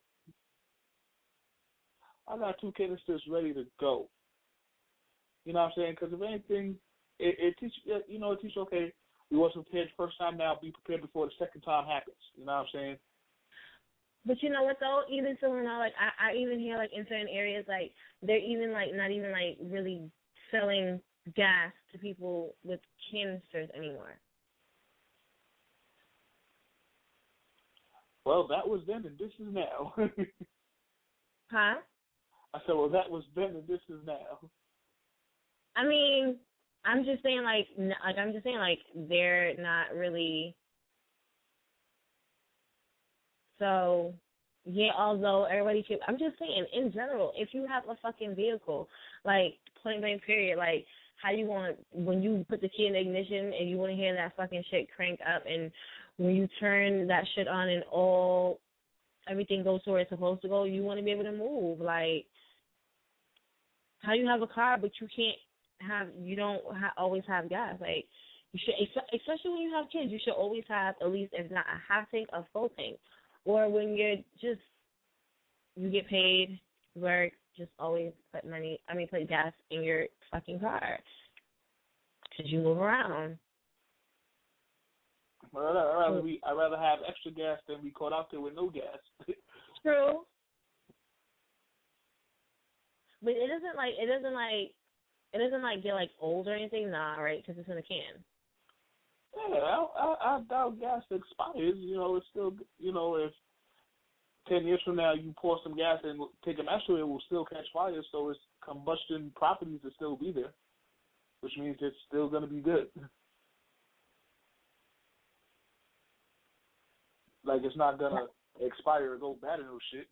I got two canisters ready to go. You know what I'm saying? Because if anything, it, it teach you know, it teach okay, we wasn't prepared the first time, now be prepared before the second time happens. You know what I'm saying? But you know what though? Even so now, like I, I even hear like in certain areas, like they're even like not even like really selling gas to people with canisters anymore. Well, that was then, and this is now. Huh? I said, well, that was then, and this is now. I mean, I'm just saying, like, like I'm just saying, like, they're not really. So, yeah, although everybody should, I'm just saying, in general, if you have a fucking vehicle, like, point blank period, like, how you want, when you put the key in the ignition and you want to hear that fucking shit crank up, and when you turn that shit on and all, everything goes to where it's supposed to go, you want to be able to move. Like, how you have a car, but you can't have, you don't ha- always have gas. Like, you should, especially when you have kids, you should always have at least, if not a half tank, a full tank. Or when you're just, you get paid, work, just always put money, I mean, put gas in your fucking car. Because you move around. Well, I'd rather, be, I'd rather have extra gas than be caught out there with no gas. True. But it doesn't like it doesn't like it doesn't like get like old or anything. Nah, right? Because it's in a can. Yeah, I, I, I doubt gas expires. You know, it's still, you know, if ten years from now you pour some gas and take a match to it, it will still catch fire. So its combustion properties will still be there, which means it's still going to be good. Like it's not going to expire or go bad or no shit.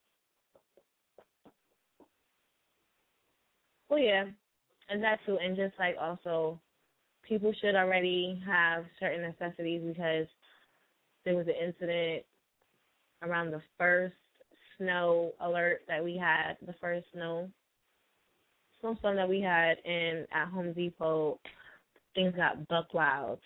Well, yeah, and that too, and just like also, people should already have certain necessities because there was an incident around the first snow alert that we had, the first snow, snowstorm that we had in at Home Depot. Things got buck wild.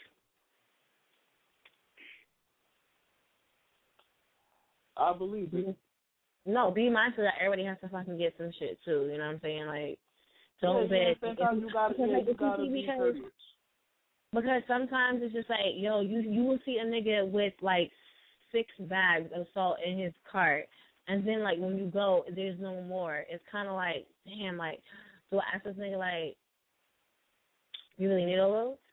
I believe it. No, be mindful that everybody has to fucking get some shit too. You know what I'm saying? Like, don't yeah, bet. Yeah, you gotta, yeah, you gotta be courteous. Because sometimes it's just like, yo, you you will see a nigga with like six bags of salt in his cart, and then like when you go, there's no more. It's kind of like, damn, like, do I ask this nigga like, you really need all those?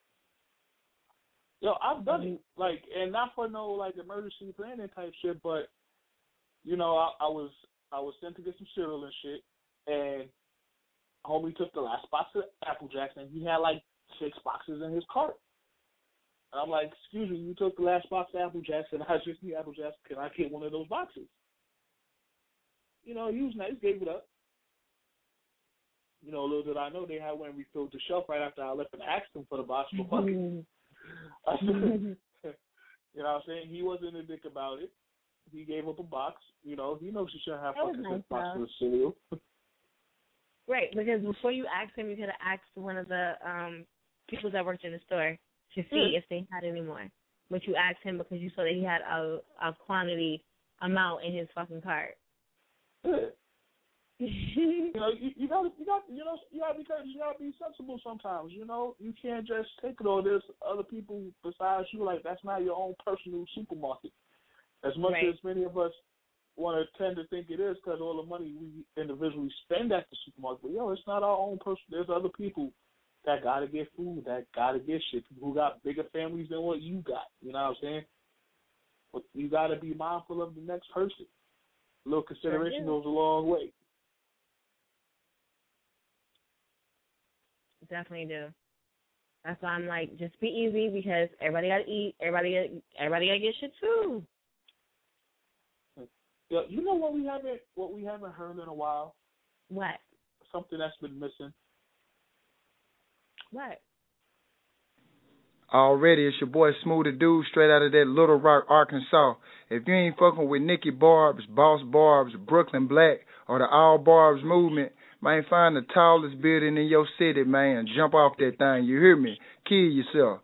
Yo, I've done it, like, and not for no like emergency planning type shit, but you know, I, I was I was sent to get some cereal and shit, and homie took the last box of Apple Jacks, and he had like six boxes in his cart. And I'm like, excuse me, you took the last box of Apple Jacks, and I just need Apple Jacks. Can I get one of those boxes? You know, he was nice, gave it up. You know, little did I know they had went and refilled the shelf right after I left and asked him for the box for fucking. You know what I'm saying? He wasn't a dick about it. He gave up a box. You know, he knows he shouldn't have that fucking nice, six boxes of cereal. Right, because before you asked him, you could have asked one of the um people that worked in the store to see yeah. if they had any more. But you asked him because you saw that he had a a quantity amount in his fucking cart. Yeah. you know, you, you gotta, you got, you know, you gotta be courteous. You gotta be sensible sometimes. You know, you can't just take it all. There's other people besides you. Like that's not your own personal supermarket. As much right. as many of us want to tend to think it is, because all the money we individually spend at the supermarket. But yo, it's not our own person. There's other people that gotta get food, that gotta get shit, who got bigger families than what you got. You know what I'm saying? But you gotta be mindful of the next person. A little consideration goes a long way. Definitely do. That's why I'm like, just be easy because everybody gotta eat. Everybody, gotta, everybody gotta get shit too. Yeah, you know what we haven't, what we haven't heard in a while. What? Something that's been missing. What? Already, it's your boy Smooth the Dude, straight out of that Little Rock, Arkansas. If you ain't fucking with Nikki Barbs, Boss Barbs, Brooklyn Black, or the All Barbs movement, man, find the tallest building in your city, man. Jump off that thing. You hear me? Kill yourself.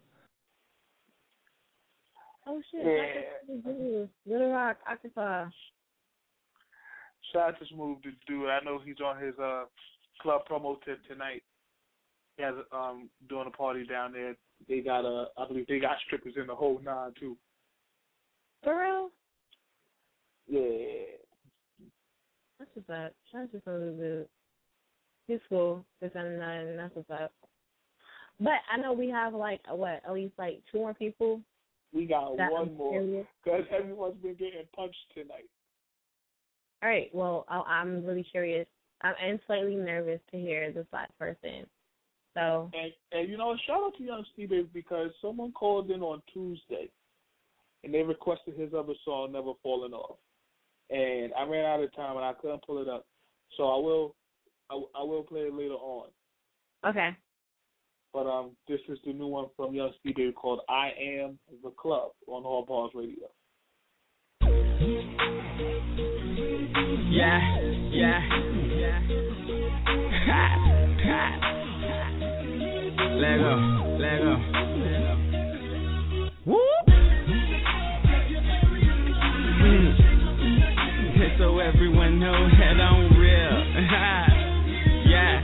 Oh shit! Yeah. Little Rock, Arkansas. Shout out to Smooth the Dude. I know he's on his uh club promo tip tonight. He has um doing a party down there. They got a, I believe they got strippers in the whole nine too. For real? Yeah. That's what's up. That's just a little bit. He's cool. Six seven nine. That's what's up. But I know we have like a, what, at least like two more people. We got that one I'm more because everyone's been getting punched tonight. All right. Well, I, I'm really curious. I'm and slightly nervous to hear this last person. So. And, and you know, shout out to Young Stevie because someone called in on Tuesday, and they requested his other song, Never Falling Off. And I ran out of time and I couldn't pull it up, so I will, I, I will play it later on. Okay. But um, this is the new one from Young Stevie called "I Am the Club" on All Bars Radio. Yeah, yeah, yeah. Ha, ha. Let go, let go. Whoop. Mm. So everyone know that I'm real. Yeah.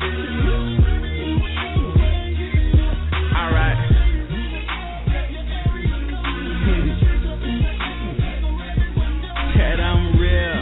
All right. That I'm real.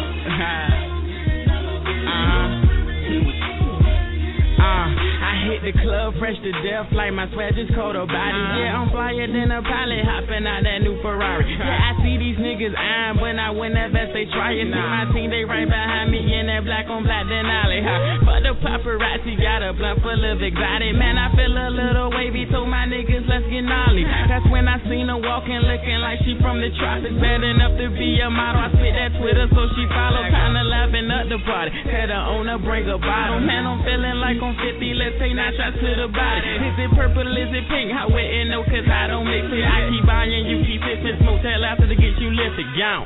the club fresh to death, like my sweat just cold a body. Yeah, I'm flyer than a pilot, hopping out that new Ferrari. Yeah, I see these niggas eyeing, but I win that best they try. You see my team, they right behind me in that black on black Denali. But the paparazzi got a blunt full of exotic. Man, I feel a little wavy, told my niggas let's get gnarly. That's when I seen her walking, looking like she from the tropics. Bad enough to be a model. I spit that Twitter, so she follow. Kinda laughing up the party. Tell the owner bring a bottle. Man, I'm feeling like I'm fifty. Let's take nine shots to the body. Is it purple? Is it pink? I wouldn't know, cause I don't mix it. I keep buying, you keep sipping. Smoke tell after to get you lifted. Gone.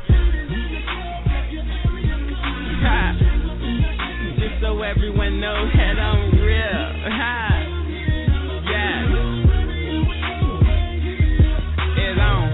Ha. Just so everyone knows that I'm real. Ha. Yeah. It's on.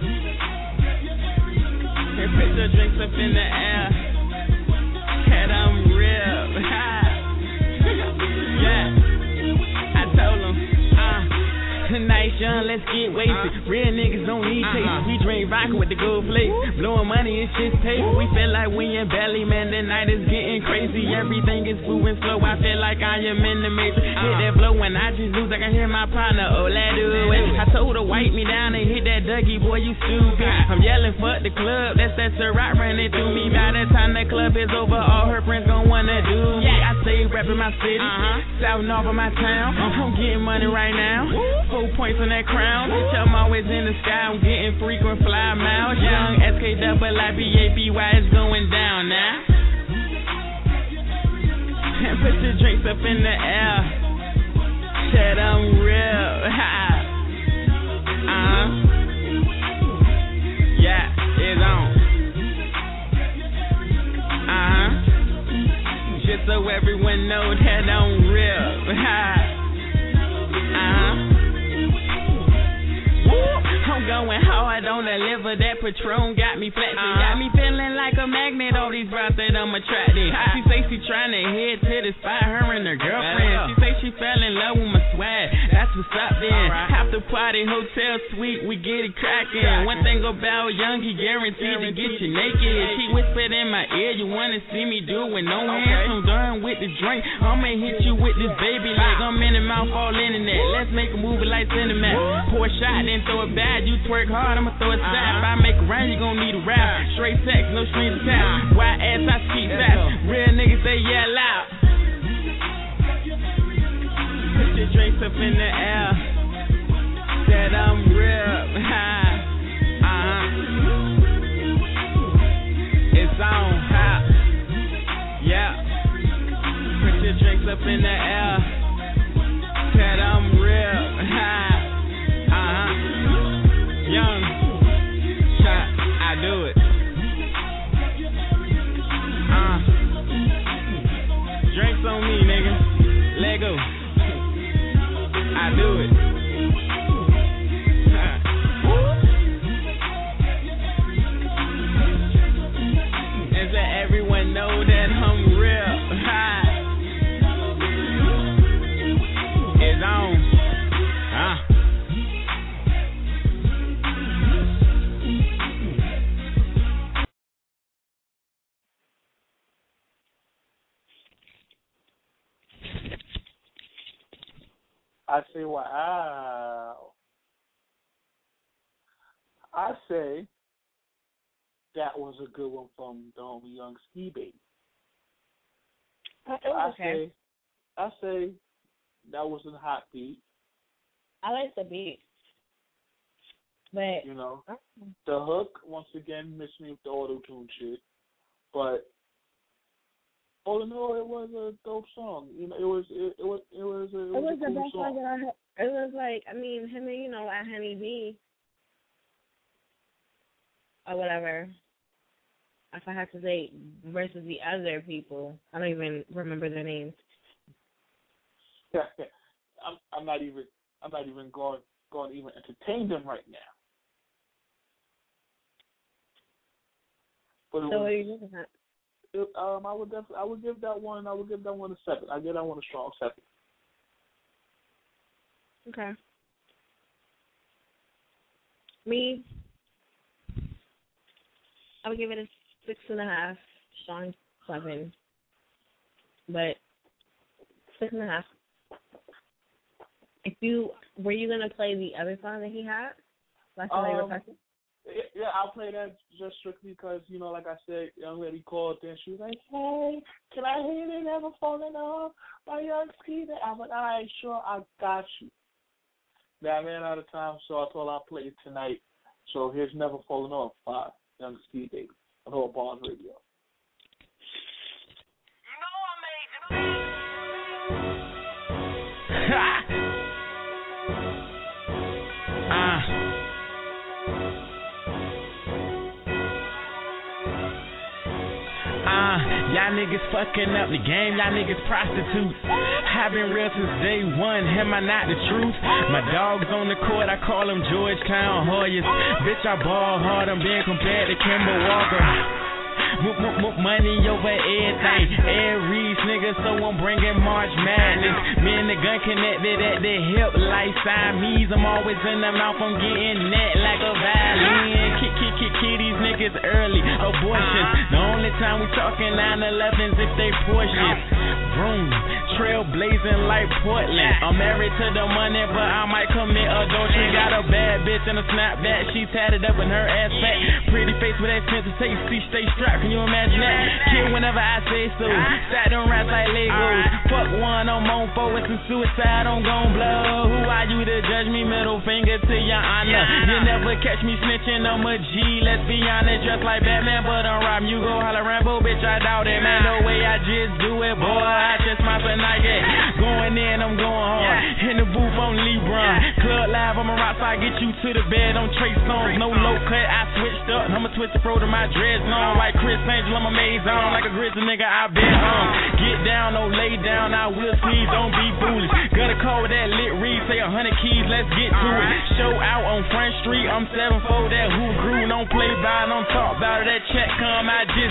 And put your drinks up in the air. That I'm real. Ha. Yeah. I told them, uh, tonight, young, let's get wasted. Real niggas don't need taste. We drink vodka with the gold flakes. Blowing money, it's just paper. We feel like we in belly, man. The night is getting crazy. Everything is moving slow. I feel like I am in the matrix. Hit that blow when I just lose. I can hear my partner. Oh, let do it. I told her wipe me down and hit that Dougie. Boy, you stupid. I'm yelling, fuck the club. That's that Ciroc running through me. By the time the club is over, all her friends gon' wanna do me. I stay rapping my city, south north of my town. I'm getting money right now. Four points on that crown. Bitch, I'm always in the sky. I'm getting frequent fly miles. Young S K double I B A B Y is going down now. And put your drinks up in the air. Said I'm real. Ha. Uh-huh. Yeah, it's on. Uh-huh. Just so everyone know that I'm real. Ha. Uh-huh. I'm going hard on the liver. That Patron got me flexing. Uh-huh. Got me feeling like a magnet. All these brows that I'm attracting. She say she trying to head to the spot. Her and her girlfriend. She say she fell in love with my swag. That's what's up then. Right. After party, hotel suite, we get it cracking. One thing about Young, he guaranteed to get you naked. She whispered in my ear, you wanna see me do it with no hands. I'm done with the drink. I'ma hit you with this baby leg. I'm in the mouth, all in the net. Let's make a movie like Cinemax. Pour a shot, then throw it back. You twerk hard, I'ma throw it fast. If I make a run, you gon' need a rap. Straight sex, no strings attached. Why ass, I keep fast. Real niggas say yeah loud. Put your drinks up in the air. Said I'm real. Uh-huh. It's on. Ha. Yeah. Put your drinks up in the air. Said I'm real. Uh-huh. Young. Shot. I do it. Uh. Drinks on me, nigga. Lego. I do it. And let everyone know that I'm real. It's on. Huh? I say, wow. I say that was a good one from the homie Young Ski Baby. Uh, it was I okay. say, I say that was a hot beat. I like the beat, but you know, the hook once again missed me with the auto tune shit, but all in all, it was a dope song. You know, it was it, it was it was a, it, it was, was a the cool best song. song that I heard. It was like, I mean, him and, you know, like Honey B or whatever. If I have to say versus the other people, I don't even remember their names. I'm I'm not even I'm not even going going to even entertain them right now. But it so was, what are you looking at? It, um, I would definitely I would give that one I would give that one a seven. I give that one a strong seven. Okay. Me, I would give it a six and a half, strong seven, but six and a half. If you were you gonna play the other song that he had? Last time um, they requested? Yeah, I'll play that just strictly because, you know, like I said, young lady called and she was like, hey, can I hear it Never Falling Off by Young Ski? I went, all right, sure, I got you. Now I ran out of time, so I thought I'd play it tonight. So here's Never Falling Off by Young Ski Baby on Whole Bars Radio. Ha! Ah. Uh, y'all niggas fucking up the game, y'all niggas prostitutes. I've been real since day one, am I not the truth? My dog's on the court, I call them Georgetown Hoyas. Bitch, I ball hard, I'm being compared to Kemba Walker. Money over everything, Aries nigga, so I'm bringing March Madness. Me and the gun connected at the hip like Siamese. I'm always in the mouth, I'm getting net like a violin. Kick, kick, kick, kick these niggas early, abortions. The only time we talking nine elevens if they Porsches. Vroom, trail blazing like Portland. I'm married to the money, but I might commit adultery. Got a bad bitch in a snapback, she tatted up in her ass fat. Pretty face with expensive taste, see stay strapped. Can you imagine that? Kill whenever I say so. Stack them rats like Legos. Fuck one, I'm on four with some suicide, I'm gon' blow. Who are you to judge me? Middle finger to your honor. You never catch me snitching, I'm a G. Let's be honest, just like Batman, but I'm Rob. You go holler Rambo, bitch, I doubt it. Man, no way I just do it, boy. I just my Nike. Going in, I'm going hard. In the booth, I'm LeBron. Club live, I'm a rock, so I get you to the bed on Trey Songz. No low cut, I switched up. I'ma twist the fro to my dreads long. Like Chris Angel, I'm a maze on. Like a grizzly nigga, I been on. Get down, no lay down, I will see. Don't be foolish. Got a call with that lit read, say a hundred keys, let's get to it. Show out on Front Street, I'm seven fold, that who grew. Don't play by, don't talk about it. That check come, I just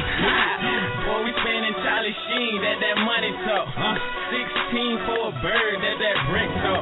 boy, we spending Charlie Sheen, that that money talk. Uh, sixteen for a bird, that that brick talk.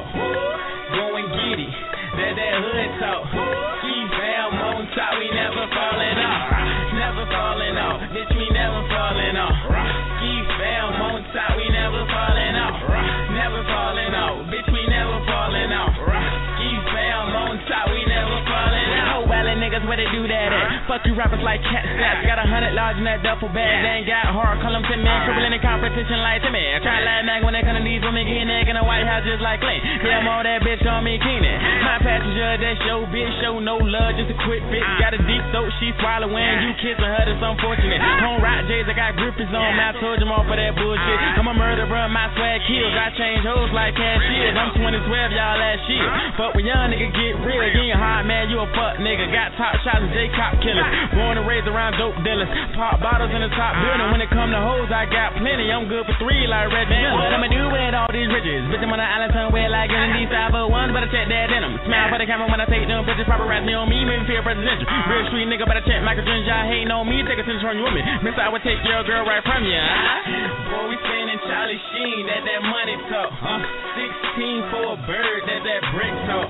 Go and get it, that that hood talk. Keep fam on top, we never falling off. Never falling off, bitch, we never falling off. Keep fam on top, we never falling off. Never falling off, bitch, we never falling off. Keep fam on top, we never falling off. Oh, well, niggas, where they do that at? Fuck you rappers like cat stats. Got a hundred large in that duffel bag. They ain't got hard, call them Tim Man. Crippling in competition like Tim Man. Try to lie nag when they come to these women getting egg in the White House just like Clinton. Yeah, I'm all that bitch on me Keenan. My passenger, that show, bitch, show no love, just a quick fix. Got a deep throat, she swallowing. You kissing her, that's unfortunate. Home rock J's, I got grippies on me. I told them all for that bullshit. I'm a murderer, my swag kills. I change hoes like cashiers. I'm twenty twelve, y'all last year. But when young nigga get real, you ain't hot, man, you a fuck nigga. Got top shots and J-Cop killers. Born and raised around dope dealers. Pop bottles in the top building. When it come to hoes, I got plenty. I'm good for three like Red Miller. What I'ma do with all these riches? Bitch, I'm on the island, tongue wear like in these five oh ones, better check that denim. Smile for the camera when I take them bitches. Paparazzi me on me, make me feel presidential. Real street nigga, better check Michael Jones. Y'all hating on me, take attention from your woman. Miss I would take your girl right from you. Boy, we spending Charlie Sheen, that that money talk. Uh, sixteen for a bird, that that brick talk.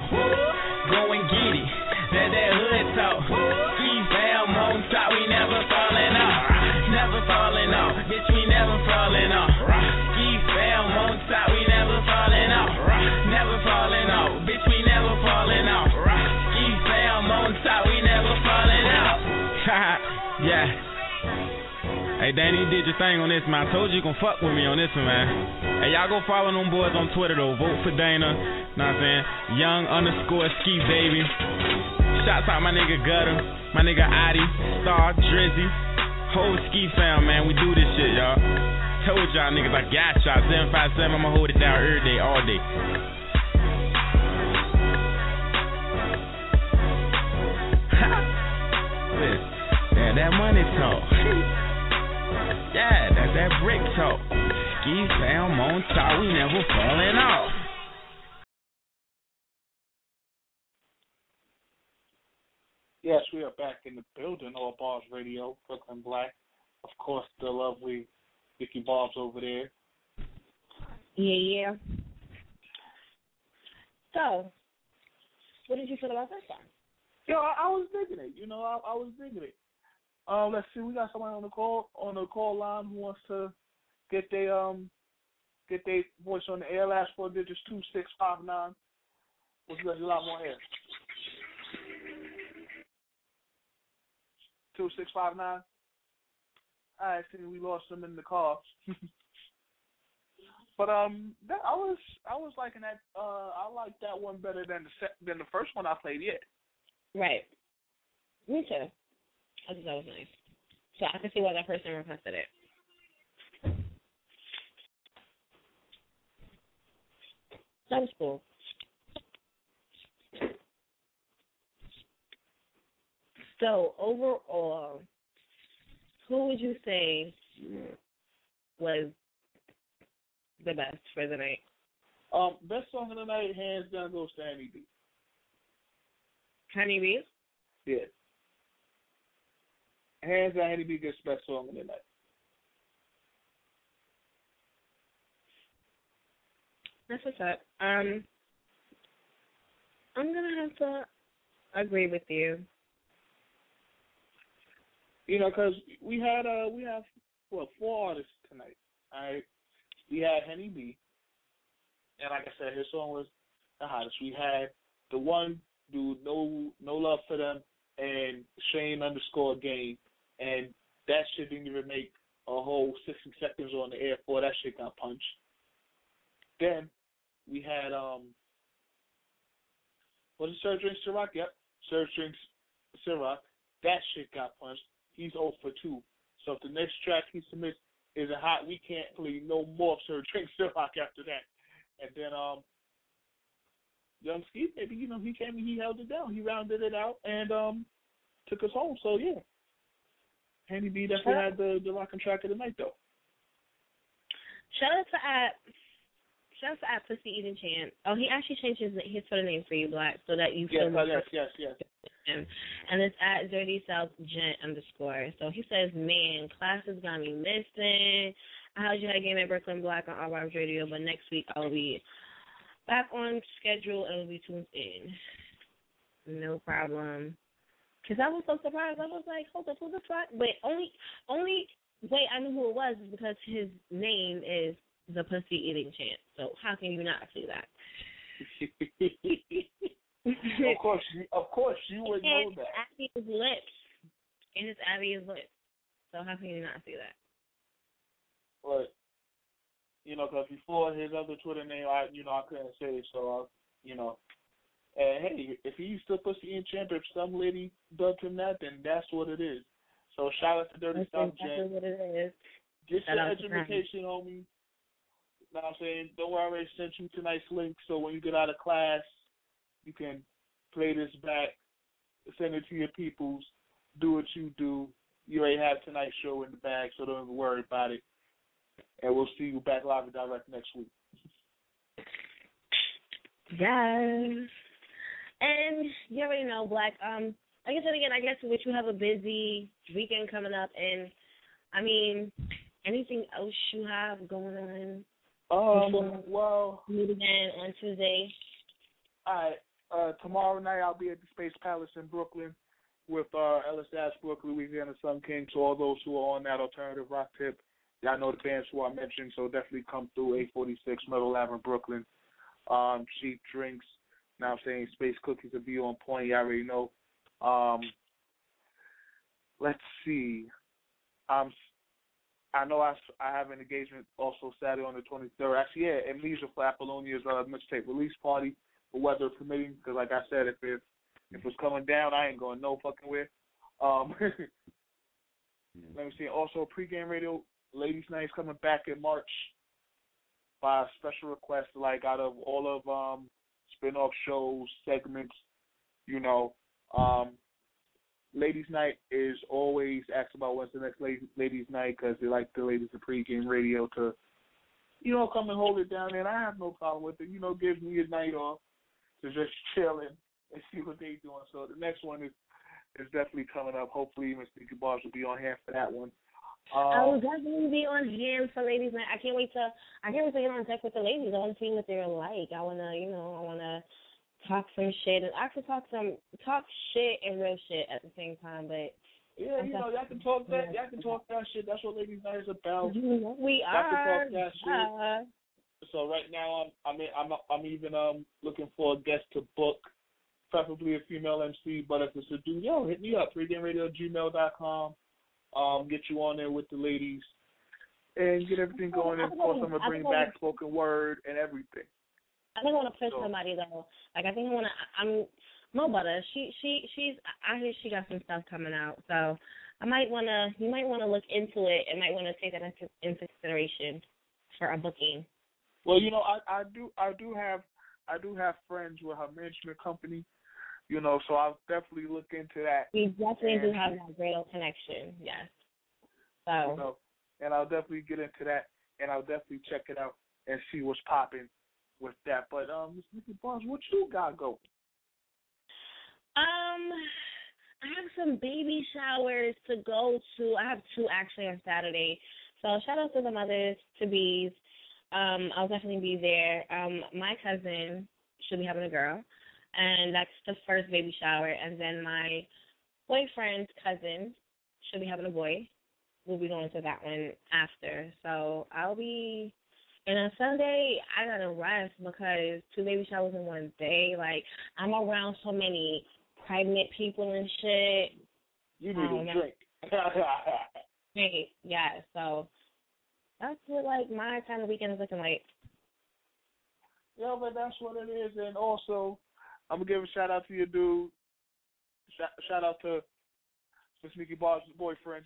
Go and get it, that that hood talk. Keep fam on top, we never falling off. Never falling off, bitch, we never falling off. Keep fam on top, we never falling off. Never falling off, bitch, we never falling off. Keep fam on top, we never falling off. Yeah. Hey, Danny, you did your thing on this, man. I told you you gon' fuck with me on this one, man. Hey, y'all go follow them boys on Twitter, though. Vote for Dana. Know what I'm saying? Young underscore ski baby. Shouts out my nigga Gutter, my nigga Adi, Star, Drizzy. Whole ski fam, man. We do this shit, y'all. Told y'all niggas I got y'all. seven five seven, I'ma hold it down every day, all day. Yeah, that money talk. Yeah, that's that brick talk. Ski fam on top, we never falling off. Yes, we are back in the building, All Bars Radio, Brooklyn Black. Of course, the lovely Vicky Bob's over there. Yeah, yeah. So, what did you feel about that song? Yo, I, I was digging it. You know, I, I was digging it. Um, let's see, we got somebody on the call on the call line who wants to get their um get their voice on the air. Last four digits two six five nine. What's good? You a lot more here. Two six five nine. All right, see, we lost them in the car. But um, that, I was I was liking that. Uh, I like that one better than the se- than the first one I played yet. Right. Me too. I thought that was nice. So I can see why that person requested it. That was cool. So overall, who would you say was the best for the night? Um, best song of the night, hands down, goes to Honey B. Honey B? Yeah. Hands down, Honey B gets best song of the night. That's what's up. Um, I'm gonna have to agree with you. You know, because we had uh we have what four artists tonight. All right, we had Henny B, and like I said, his song was the hottest. We had the one dude, no no love for them, and Shane underscore game, and that shit didn't even make a whole sixty seconds on the air before that shit got punched. Then we had um, was it Sir Drinks Ciroc? Yep, Sir Drinks Ciroc. That shit got punched. He's zero for two. So if the next track he submits isn't hot, we can't play no more Sir Drinks Ciroc after that. And then um, Young Ski, maybe you know he came and he held it down. He rounded it out and um, took us home. So yeah, Handy B definitely had the the rocking track of the night though. Shout out to at shout out to at Pussy Eating Champ. Oh, he actually changed his his Twitter name for you, Black, so that you yes, feel uh, yes, yes, yes. And it's at Dirty South Gent underscore. So he says, man, classes got me missing. I heard you had a game at Brooklyn Black on All Vibes Radio, but next week I'll be back on schedule and will be tuned in. No problem. Because I was so surprised. I was like, hold up, who the fuck? But only, only way I knew who it was is because his name is the Pussy Eating Champ. So how can you not see that? Of course, you, of course, you would know that. It's Abby's lips. And it's Abby's lips. So how can you not see that? But, you know, because before his other Twitter name, I, you know, I couldn't say it, so, I, you know. And, hey, if he's still Pussy in Champ, if some lady dubbed him that, then that's what it is. So shout out to Dirty That's South exactly Gent. what it is. Get Shout your out to education, homie. You know what I'm saying? Don't worry, I already sent you tonight's link, so when you get out of class, you can play this back, send it to your peoples, do what you do. You already have tonight's show in the bag, so don't even worry about it. And we'll see you back live and direct next week. Yes. And you already know, Black, um, like I said again, I guess with you have a busy weekend coming up, and, I mean, anything else you have going on? Um, well, meet again on Tuesday. All right. Uh, tomorrow night I'll be at the Space Palace in Brooklyn with uh, Ellis Ashbrook, Louisiana Sun King. To all those who are on that alternative rock tip, y'all know the bands who I mentioned, so definitely come through eight forty-six Middle Avenue, Brooklyn. Um, cheap drinks. Now I'm saying Space Cookies will be on point. You already know. Um, let's see. Um, I know I, I have an engagement also Saturday on the twenty-third. Actually, yeah, Amnesia for Apollonia's uh, mixtape release party. Weather permitting, because like I said, if it if it's coming down, I ain't going no fucking where. Um, let me see. Also, pregame radio, ladies' nights coming back in March by a special request. Like out of all of um spin-off shows, segments, you know, um, ladies' night is always asked about when's the next ladies' ladies' night because they like the ladies of pregame radio to, you know, come and hold it down there. And I have no problem with it. You know, give me a night off to just chill and, and see what they doing. So the next one is is definitely coming up. Hopefully, Miss Nikki Bars will be on hand for that one. Um, I will definitely be on hand for ladies' night. I can't wait to I can't wait to get on deck with the ladies. I want to see what they're like. I wanna, you know, I wanna talk some shit and actually talk some talk shit and real shit at the same time. But yeah, you know, y'all can talk that. Y'all can talk that shit. That's what ladies' night is about. You know, we y'all are. can talk that shit. Uh, so right now I'm I'm in, I'm I'm even um looking for a guest to book, preferably a female M C. But if it's a dude, yo, hit me up, pregame radio at gmail dot com. Um, get you on there with the ladies and get everything going. And of course, I'm gonna bring back spoken word and everything. I think I want to push so, somebody though. Like I think I want to. I'm Mo Butter. She she she's. I hear she got some stuff coming out. So I might want to. You might want to look into it and might want to take that into, into consideration for a booking. Well, you know, I, I do I do have I do have friends with her management company. You know, so I'll definitely look into that. We definitely and, do have that great old connection. Yes. So. You know, and I'll definitely get into that, and I'll definitely check it out and see what's popping with that. But um, Miss Nikki Barnes, what you got going? Um, I have some baby showers to go to. I have two actually on Saturday. So shout out to the mothers, to bees. Um, I'll definitely be there. Um, my cousin should be having a girl, and that's the first baby shower. And then my boyfriend's cousin should be having a boy. We'll be going to that one after. So I'll be, and on Sunday, I got to rest because two baby showers in one day. Like, I'm around so many pregnant people and shit. You need um, a drink. Hey, yeah, so that's what, like, my kind of weekend is looking like. Yeah, but that's what it is. And also, I'm going to give a shout out to your dude. Shout, shout out to Miss Nikki Barnes' boyfriend.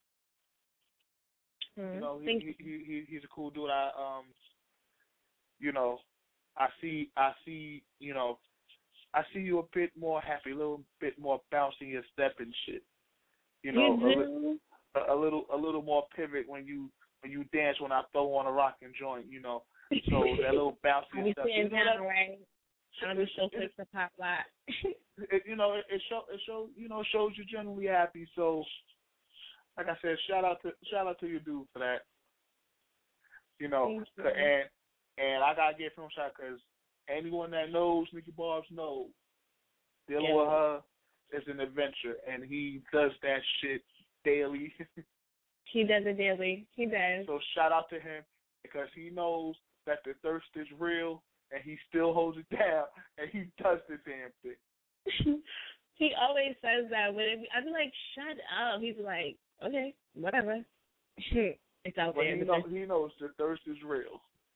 Mm-hmm. You know, he, he, he, he he's a cool dude. I um, you know, I see I see you know, I see you a bit more happy, a little bit more bouncing your step and shit. You know, you a, li- a, a little a little more pivot when you when you dance when I throw on a rockin' joint. You know, so that little bouncy stuff. You know, that, right. I'm just so quick to pop that. it, you know, it, it show it show you know shows you're generally happy. So. Like I said, shout out to shout out to your dude for that. You know, you. and and I gotta give him a shot because anyone that knows Nikki Barbs knows dealing yeah. with her is an adventure, and he does that shit daily. He does it daily. He does. So shout out to him because he knows that the thirst is real, and he still holds it down, and he does the damn thing. He always says that, but I'd be like, shut up. He's like, okay, whatever. It's out well, there. He, know, he knows the thirst is real.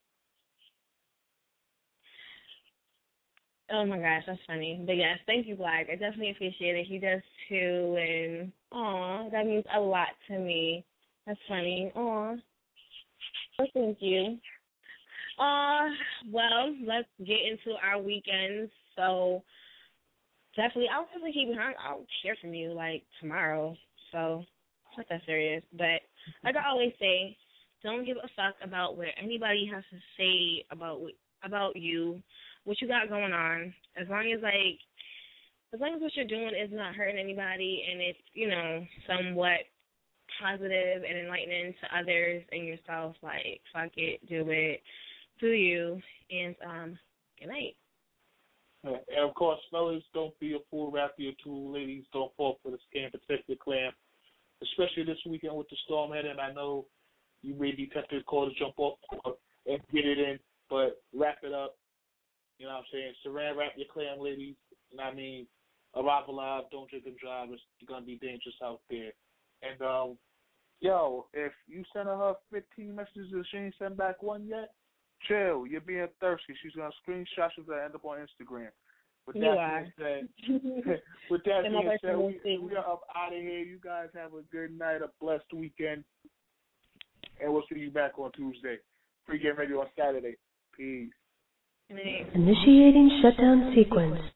Oh, my gosh, that's funny. But, yes, thank you, Black. I definitely appreciate it. He does, too. And, aw, that means a lot to me. That's funny. Aw. Well, thank you. Uh, well, let's get into our weekends. So, definitely, I'll definitely keep hearing. I'll hear from you, like, tomorrow. So, it's not that serious. But, like I always say, don't give a fuck about what anybody has to say about about you, what you got going on. As long as, like, as long as what you're doing is not hurting anybody and it's, you know, somewhat positive and enlightening to others and yourself, like, fuck it, do it, do you, and, um, good night. And, of course, fellas, don't be a fool, wrap your tool. Ladies, don't fall for the scam, protect your clam. Especially this weekend with the storm heading. I know you may be tempted to call to jump off and get it in, but wrap it up. You know what I'm saying? Saran wrap your clam, ladies. You know what I mean? Arrive alive, don't drink and drive. It's going to be dangerous out there. And, um, yo, if you sent her fifteen messages and she ain't sent back one yet, chill. You're being thirsty. She's going to screenshot you and end up on Instagram. With that being said, with that being said, we, we are up out of here. You guys have a good night, a blessed weekend, and we'll see you back on Tuesday. Pre-game radio on Saturday. Peace. Initiating shutdown sequence.